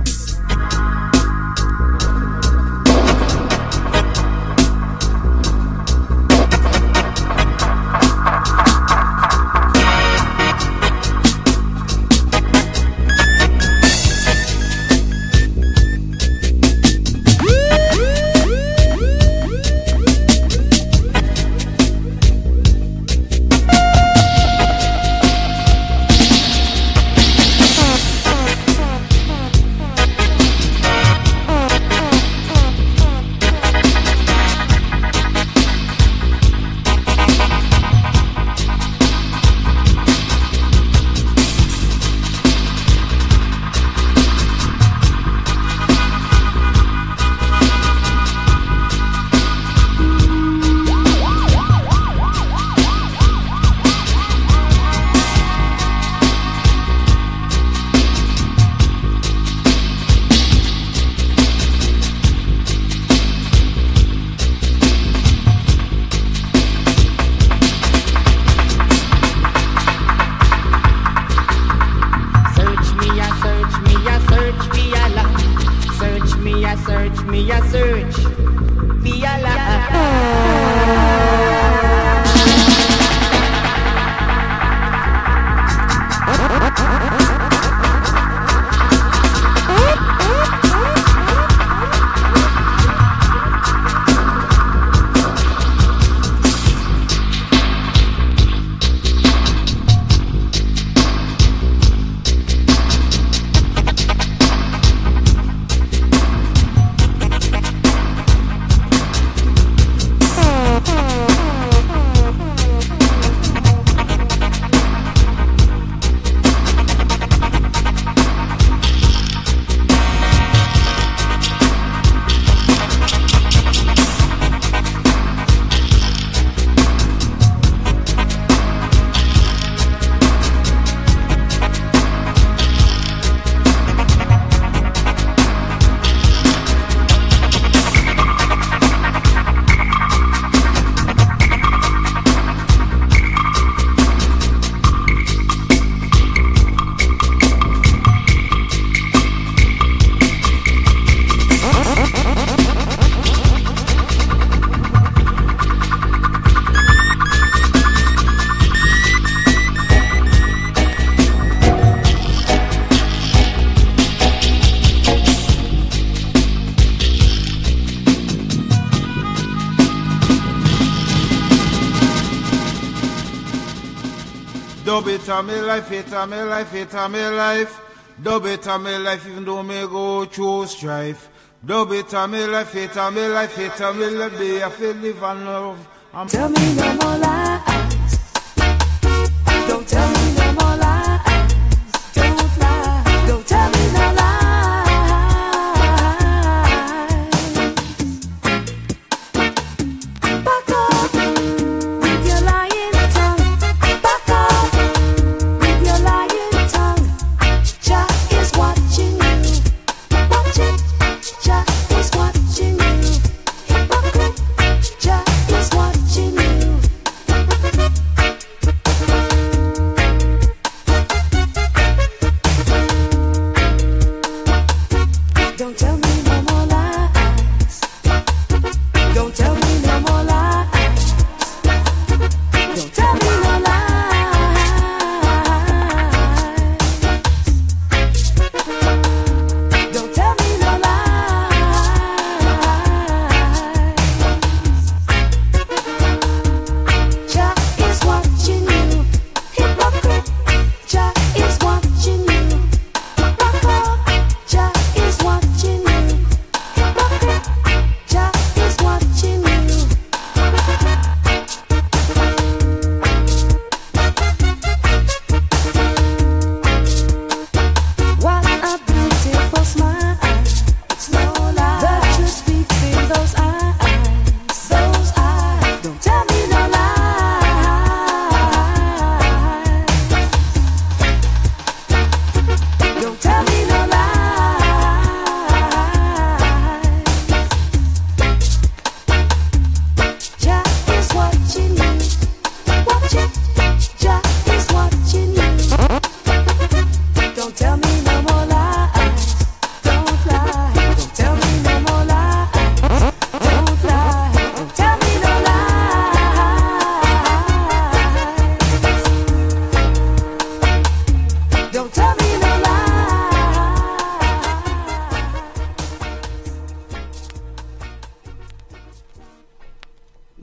Dub it a me life, it a me life, it a me life. Dub it a me life, even though me go through strife. Dub it a me life, it a me life, it a me life. Be I feel live and love. I'm tell me no more lies. Don't tell me no more lies. Don't lie. Don't tell me no lies. Back up with your lying tongue. Back up with your lying tongue. Jah is watching you. Watch it. Jah is watching you. Hypocrite. Jah is watching you.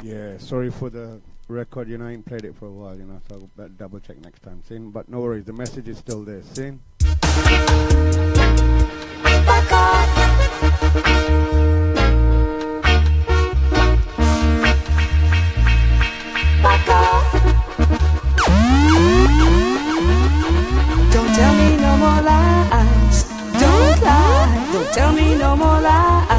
Yeah, sorry for the record, you know, I ain't played it for a while, you know, so I'll better double check next time, see? But no worries, the message is still there, see? Back off. Back off. Don't tell me no more lies. Don't lie. Don't tell me no more lies.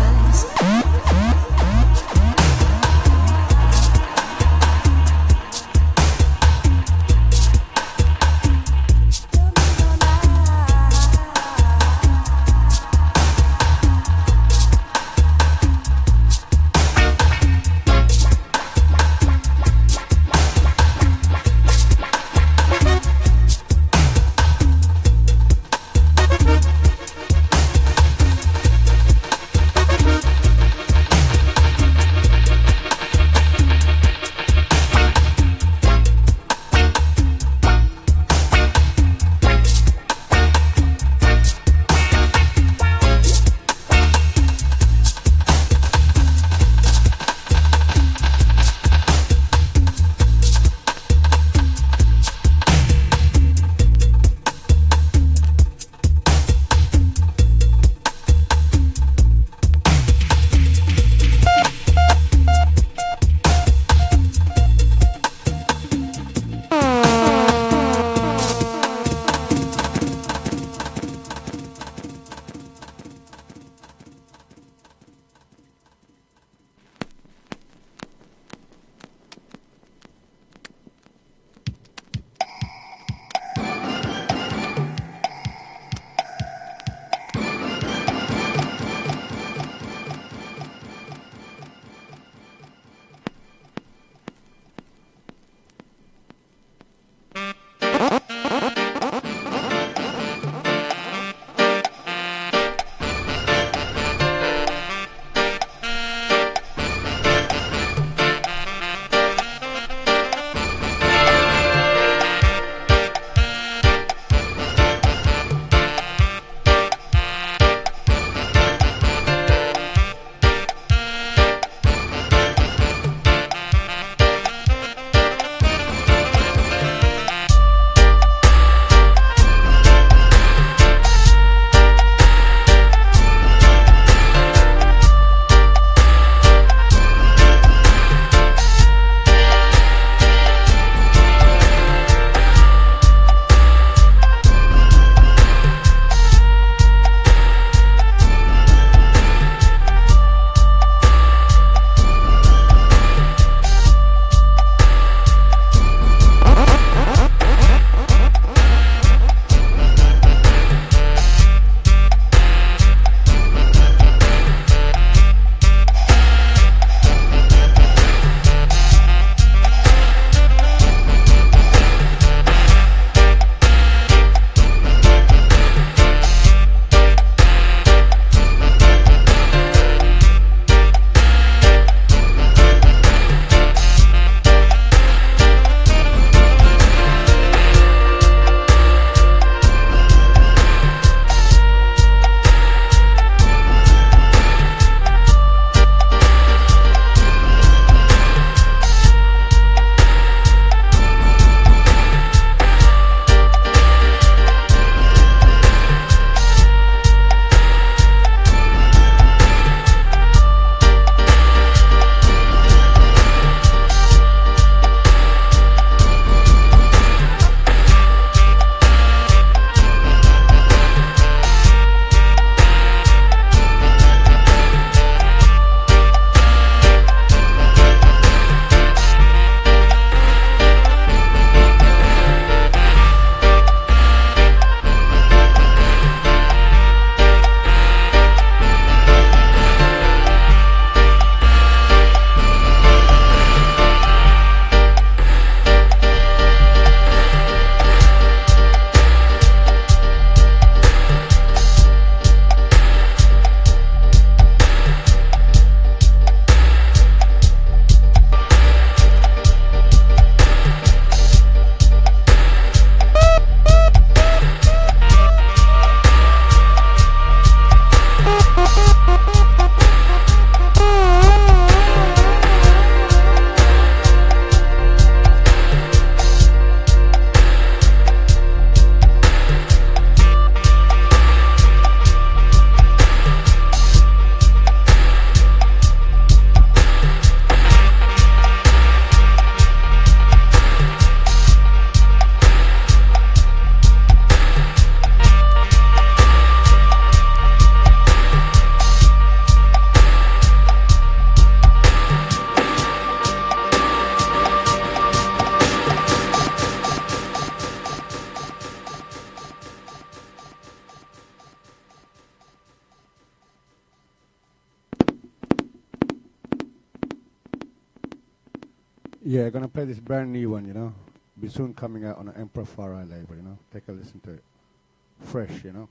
Yeah, gonna play this brand new one, you know. Be soon coming out on the Emperor Farai label, you know. Take a listen to it. Fresh, you know.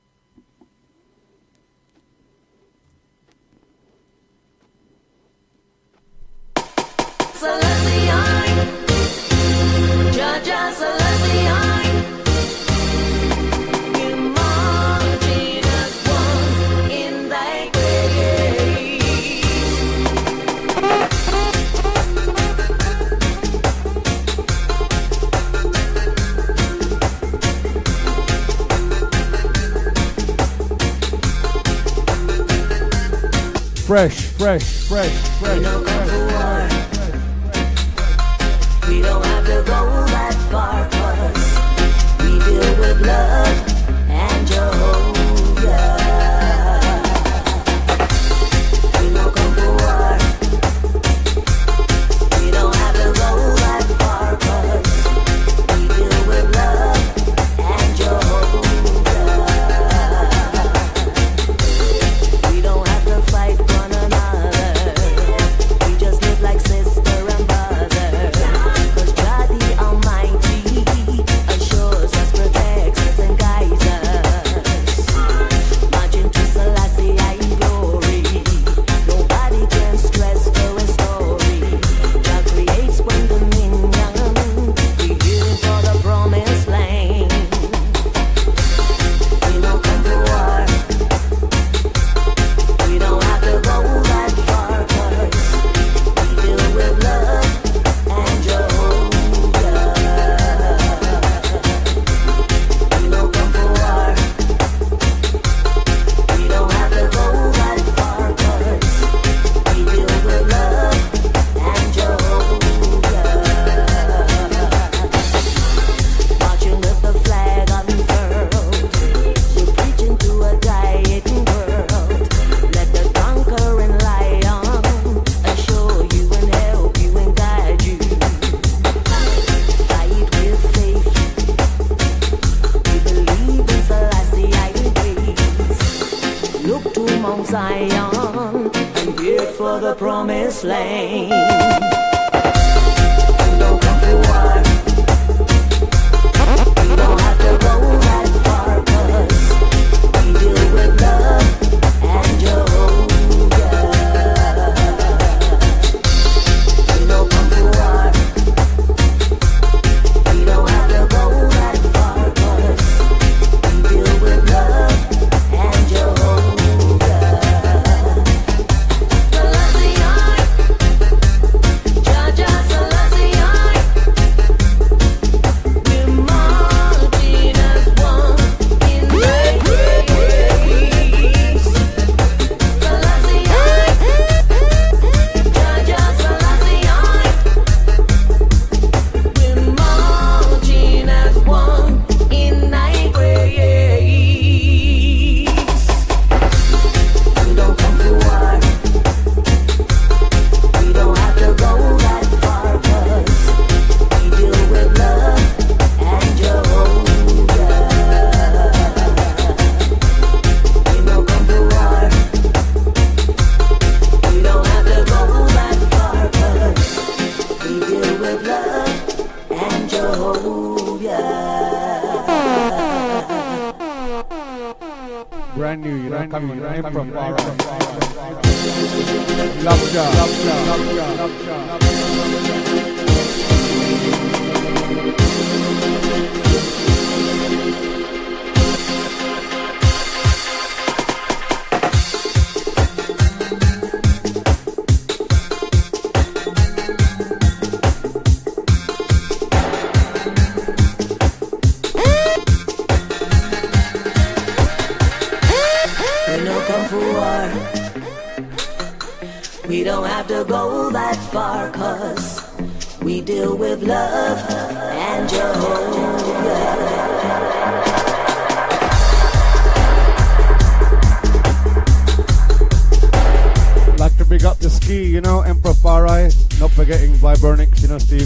Selassie I, Jaja Selassie I, imagine us one in thy grace. Fresh, fresh, fresh, fresh. We don't come for war. We don't have to go that far, 'cause we deal with love and Jehovah. We don't come for war. We don't have to go that far, 'cause we deal with love and Jehovah. We don't have to fight one another. We just live like sister and brother. 'Cause God the Almighty assures us, protects us and guides us. Marching to Selassie I glory. Nobody can stress for a story. God creates one dominion. We yearn for the promised land. We don't come to war. We don't have to go that far, 'cause we deal with love and Jehovah. We don't come for war. We don't have to go that far, 'cause we deal with love and Jehovah. Marching with the flag unfurled, we're preaching to a dying world. Let the conquering lion assure you and help you and guide you. Fight with faith. We believe in Selassie I ways. Look to Mount Zion and wait for the promised land. We don't come for war. We don't have to go that far, 'cause we deal with love and Jehovah. We don't come for war. We don't have to go that far, 'cause we deal with love and Jehovah. Selassie I, Jaja Selassie I, we're marching as one in thy grace. Selassie I, Jaja Selassie I, we're marching as one in thy grace. We don't come for war. We don't have to go that far, 'cause we deal with love and Jehovah. We don't come for war. We don't have to go that far, 'cause we deal with love and Jehovah. Brand new, you know, coming on Emperor Farai. Love job, love job, love job, love job. We don't come for war. We don't have to go that far, 'cause we deal with love and Jehovah. Like to big up the ski, you know, Emperor Farai. Not forgetting Viburnix, you know, Steve.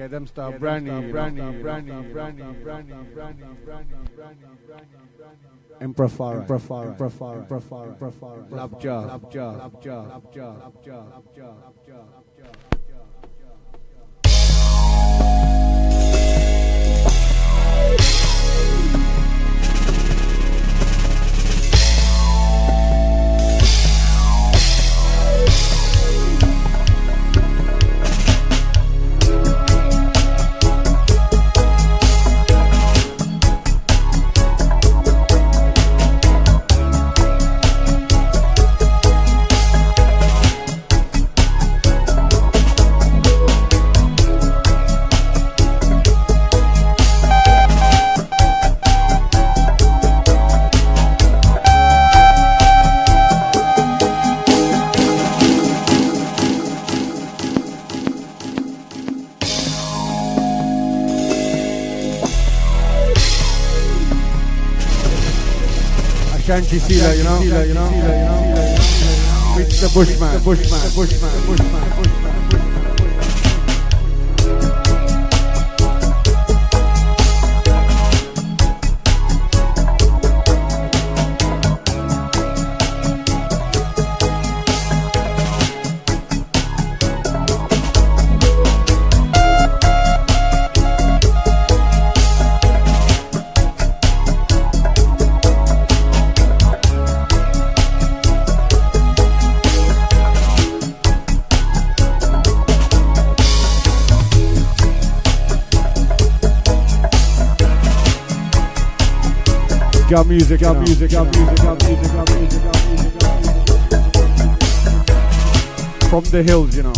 Yeah, them stuff brand new, brand new, brand new, brand new, brand new, brand new, brand new, brand new, brand new. Emperor Farah, Emperor Farah, Emperor Farah, Emperor Farah, Emperor Farah. Labja, Labja, Labja, Labja, Labja, Labja, Labja. Shanti Sila, you know, you know, meets the Bushman, the Bushman, the Bushman, the Bushman, the Bushman. Got music, got music, got music, got music, got music, got music, got music. From the hills, you know.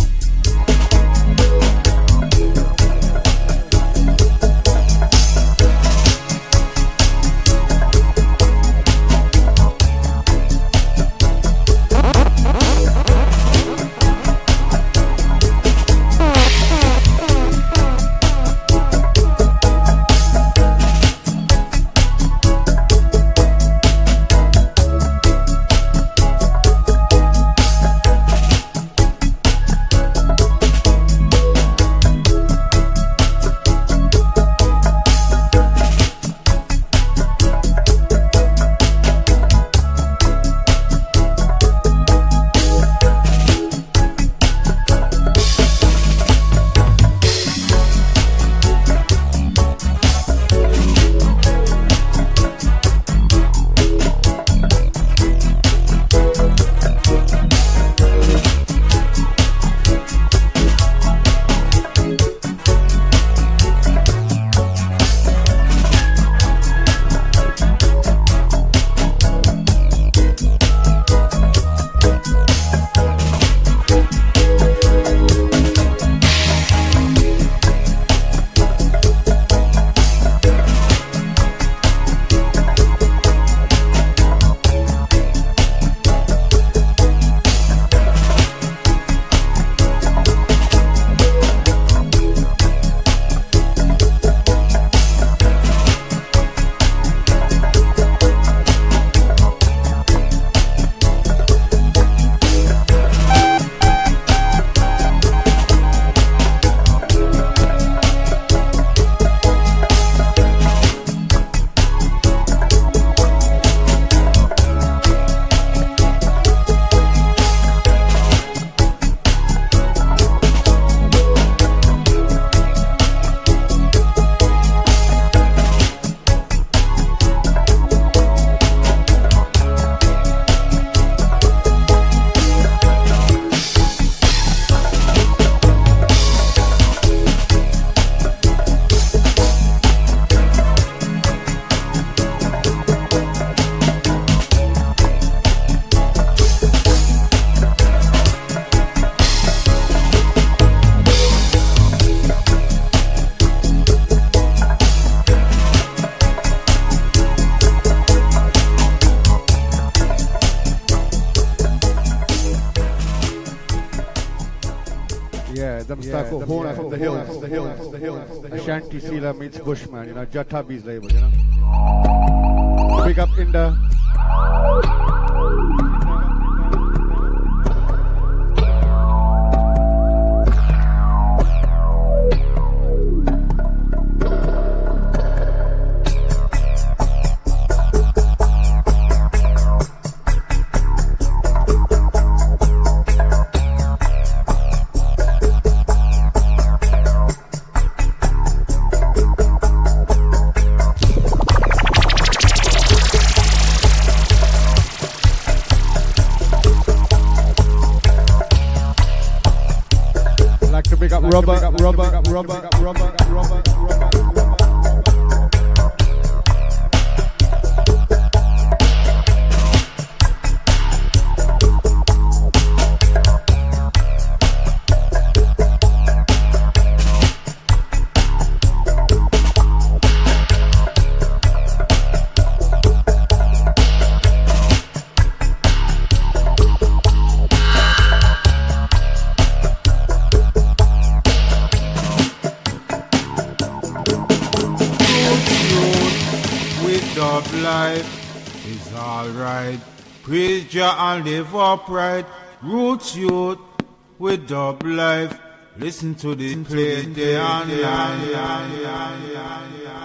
Stako, Horn from the hills, the hills, the hills. Ashanti Sila meets Bushman, you know, Jatabi's label, you know. Big up Inda. Robert, Robert, Robert, Robert, Robert, Robert, Robert. Life is alright. Praise Jah and live upright. Roots youth with dub life. Listen to the play day and night.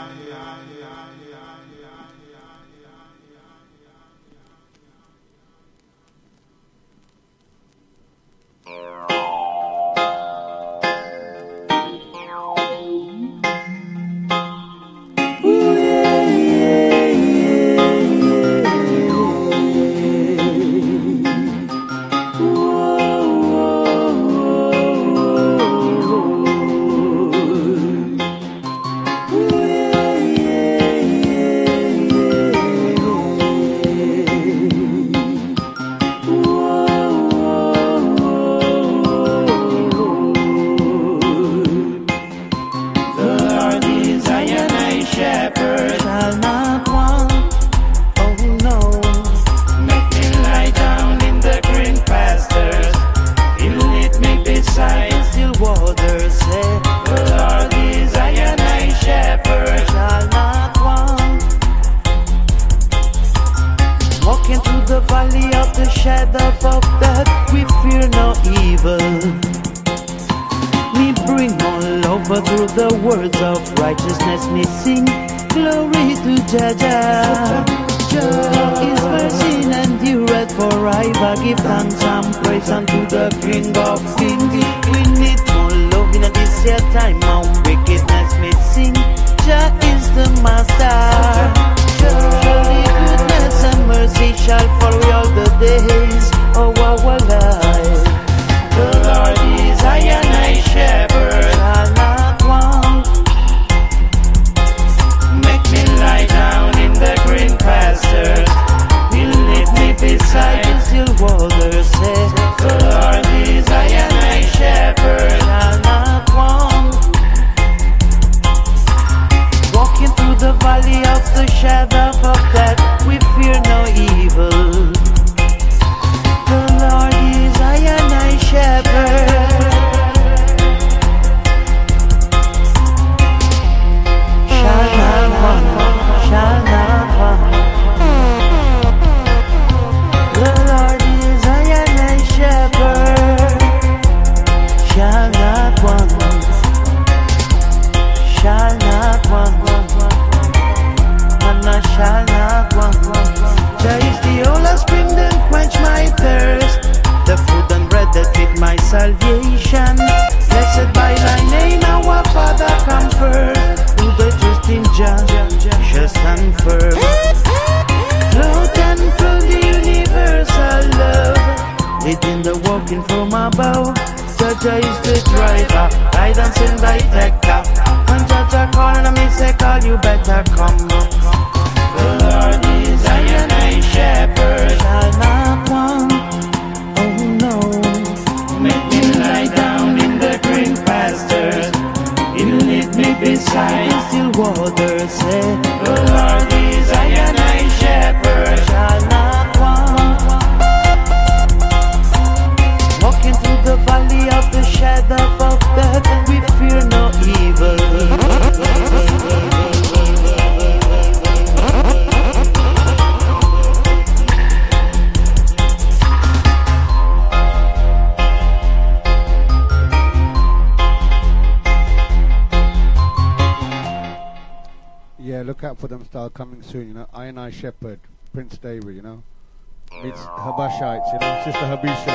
Coming soon, you know. I and I Shepherd, Prince David, you know. Meets Habashites, you know. Sister Habisha,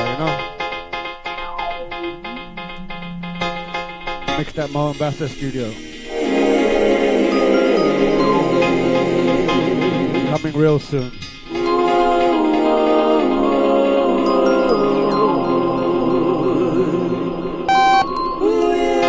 you know. Mixed at Mombasa studio. Coming real soon. Ooh, yeah.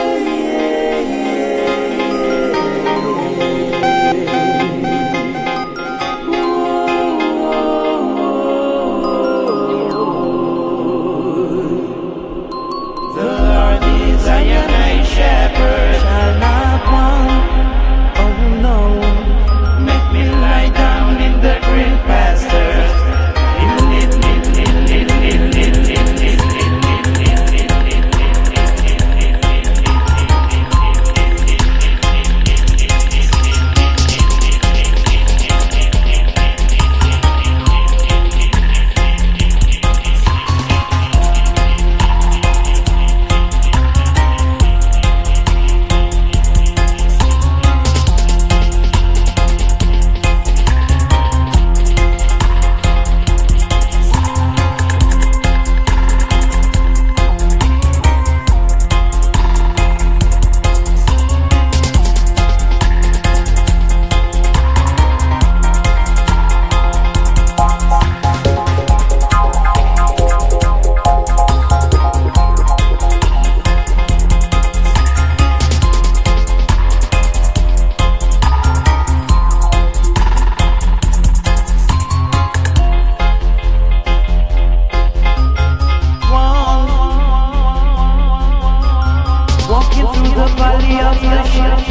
belly of the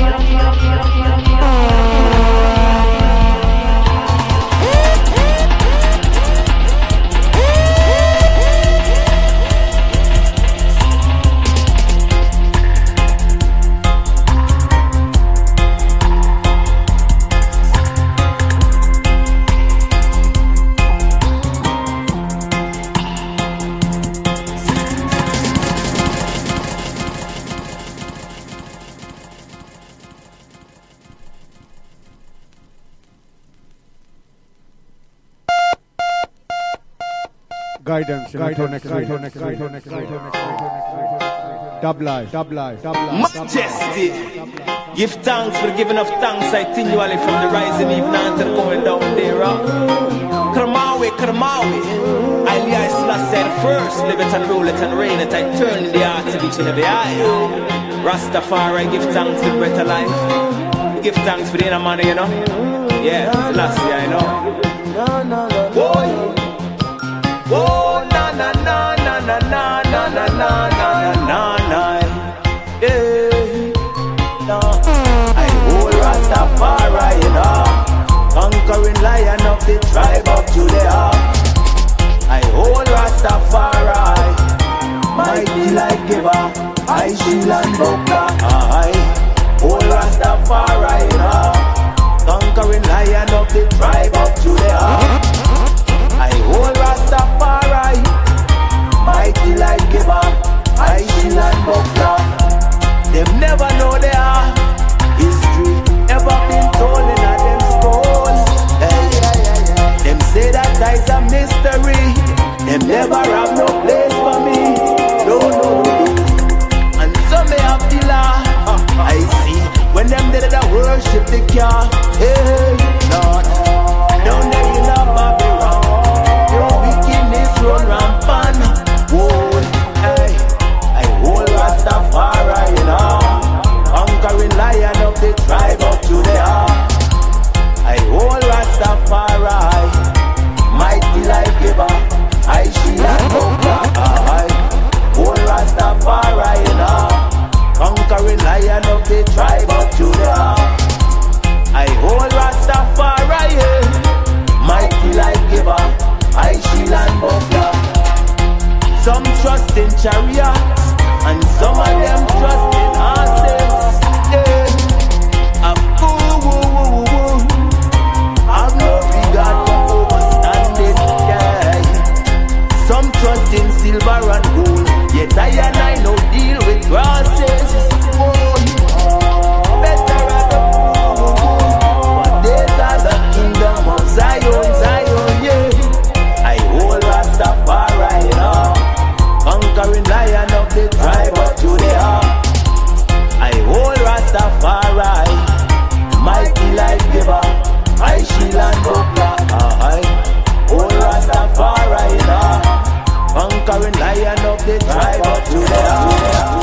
Guidance, guidance, next week, next week, next week, dub live, dub live, dub live. Majesty, give thanks for giving of thanks continually from the rising evening until going down there. Karmawe, Karmawe, I said first, live it and rule it and reign it, I turn in the hearts of each and every eye. Rastafari, give thanks for better life. Give thanks for the inner money, you know. Yeah, last year, I know. No, no, no, Boy. Oh, na na na na na na na na na na na na, yeah. No, I hold Rastafari, you know, conquering lion of the tribe of Judah. I hold Rastafari, mighty life giver, I shield and buckler. I hold Rastafari, you know, conquering lion of the tribe of Judah. I hold Rastafari, mighty life giver, I shield and buckler. Them never know their history, never been told in a them school. Hey, yeah, yeah, yeah. Them say that I's a mystery, them never have no place for me. No, no, no. And some may have the law, I see, when them did the worship the car. Hey, Lord, down there in a Babylon, run rampant, whoa, hey, I hold Rastafari, you know, conquering lion of the tribe of Judah. I hold Rastafari, mighty life giver, I shield and buckler. I hold Rastafari, you know, conquering lion of the tribe of Judah. I hold Rastafari, yeah, mighty life giver, I shield and buckler. Some trust in chariots, and some of them trust in horses. Yeah. A fool, woo, woo, woo, woo. I've no regard for overstanding. Yeah. Some trust in silver and gold, yet I and I no deal with grasses. Oh, better at the fool, but these are the kingdom of Zion, Zion, yeah. Rastafari, you know, conquering lion of the tribe of Judah. I hold Rastafari, mighty life giver, I shield and buckler. I hold Rastafari, you know, conquering lion of the tribe of Judah.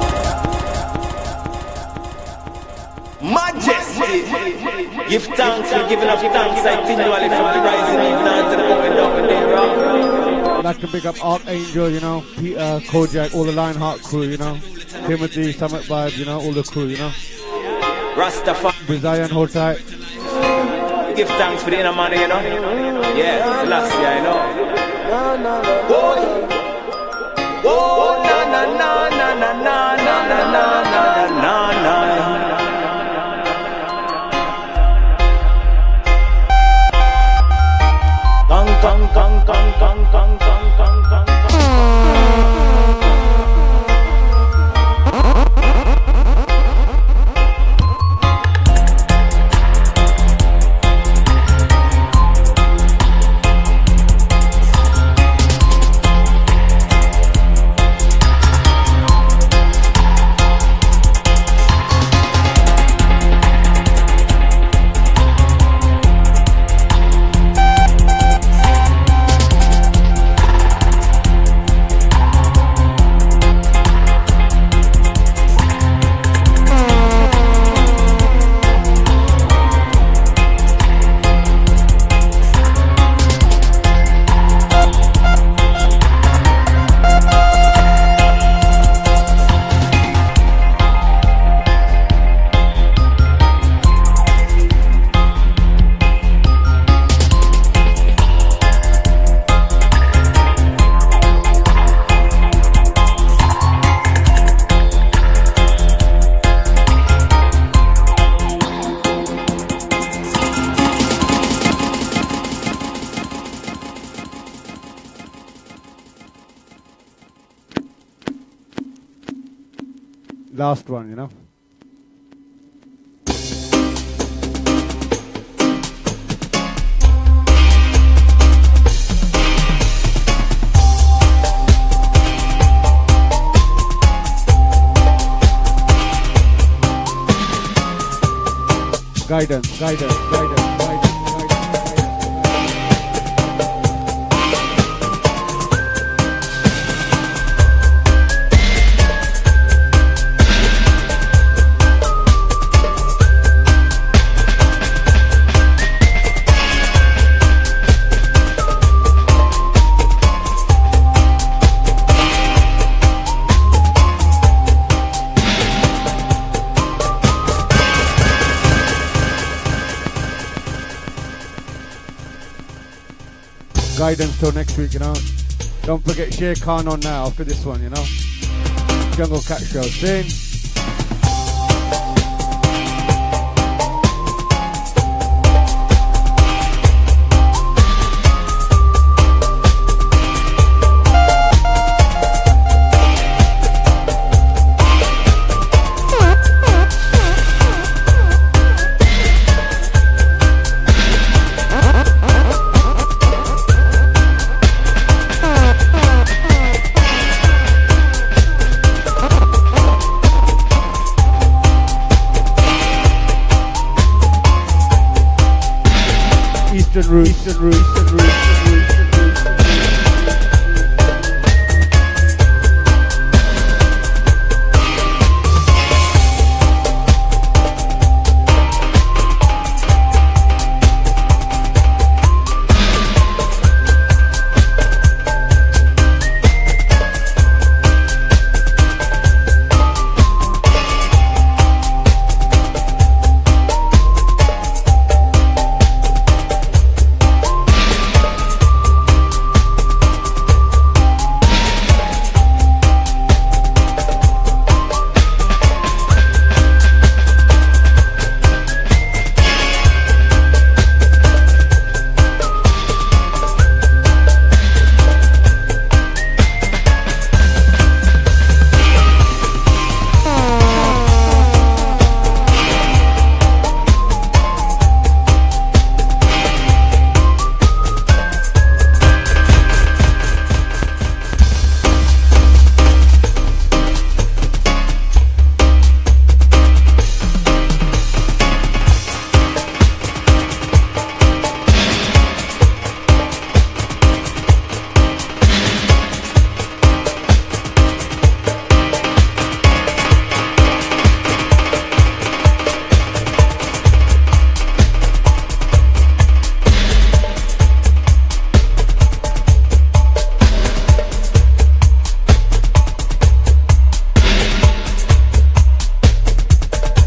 Majesty, give thanks for giving up thanks continually from the rising evening until the going down the day. I'd like to pick up Archangel, you know, Peter, Kojak, all the Lionheart crew, you know, Timothy, Summit Vibe, you know, all the crew, you know. Rastafari, Zion, hold tight. Give thanks for the inner money, you know. Yeah, last year, I know. Boy, oh, na na na na na na na na na na na na. Kang kang kang kang kang kang kang kang kang. last one, you know. Guidance, guidance, guidance, guidance. Guidance till next week, you know. Don't forget Shay Khan on now after this one, you know. Jungle Cat Show. Sing. Roots, Eastern roots, Eastern roots, Eastern roots.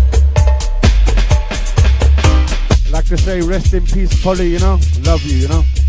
Rest in peace, Polly, you know. Love you, you know.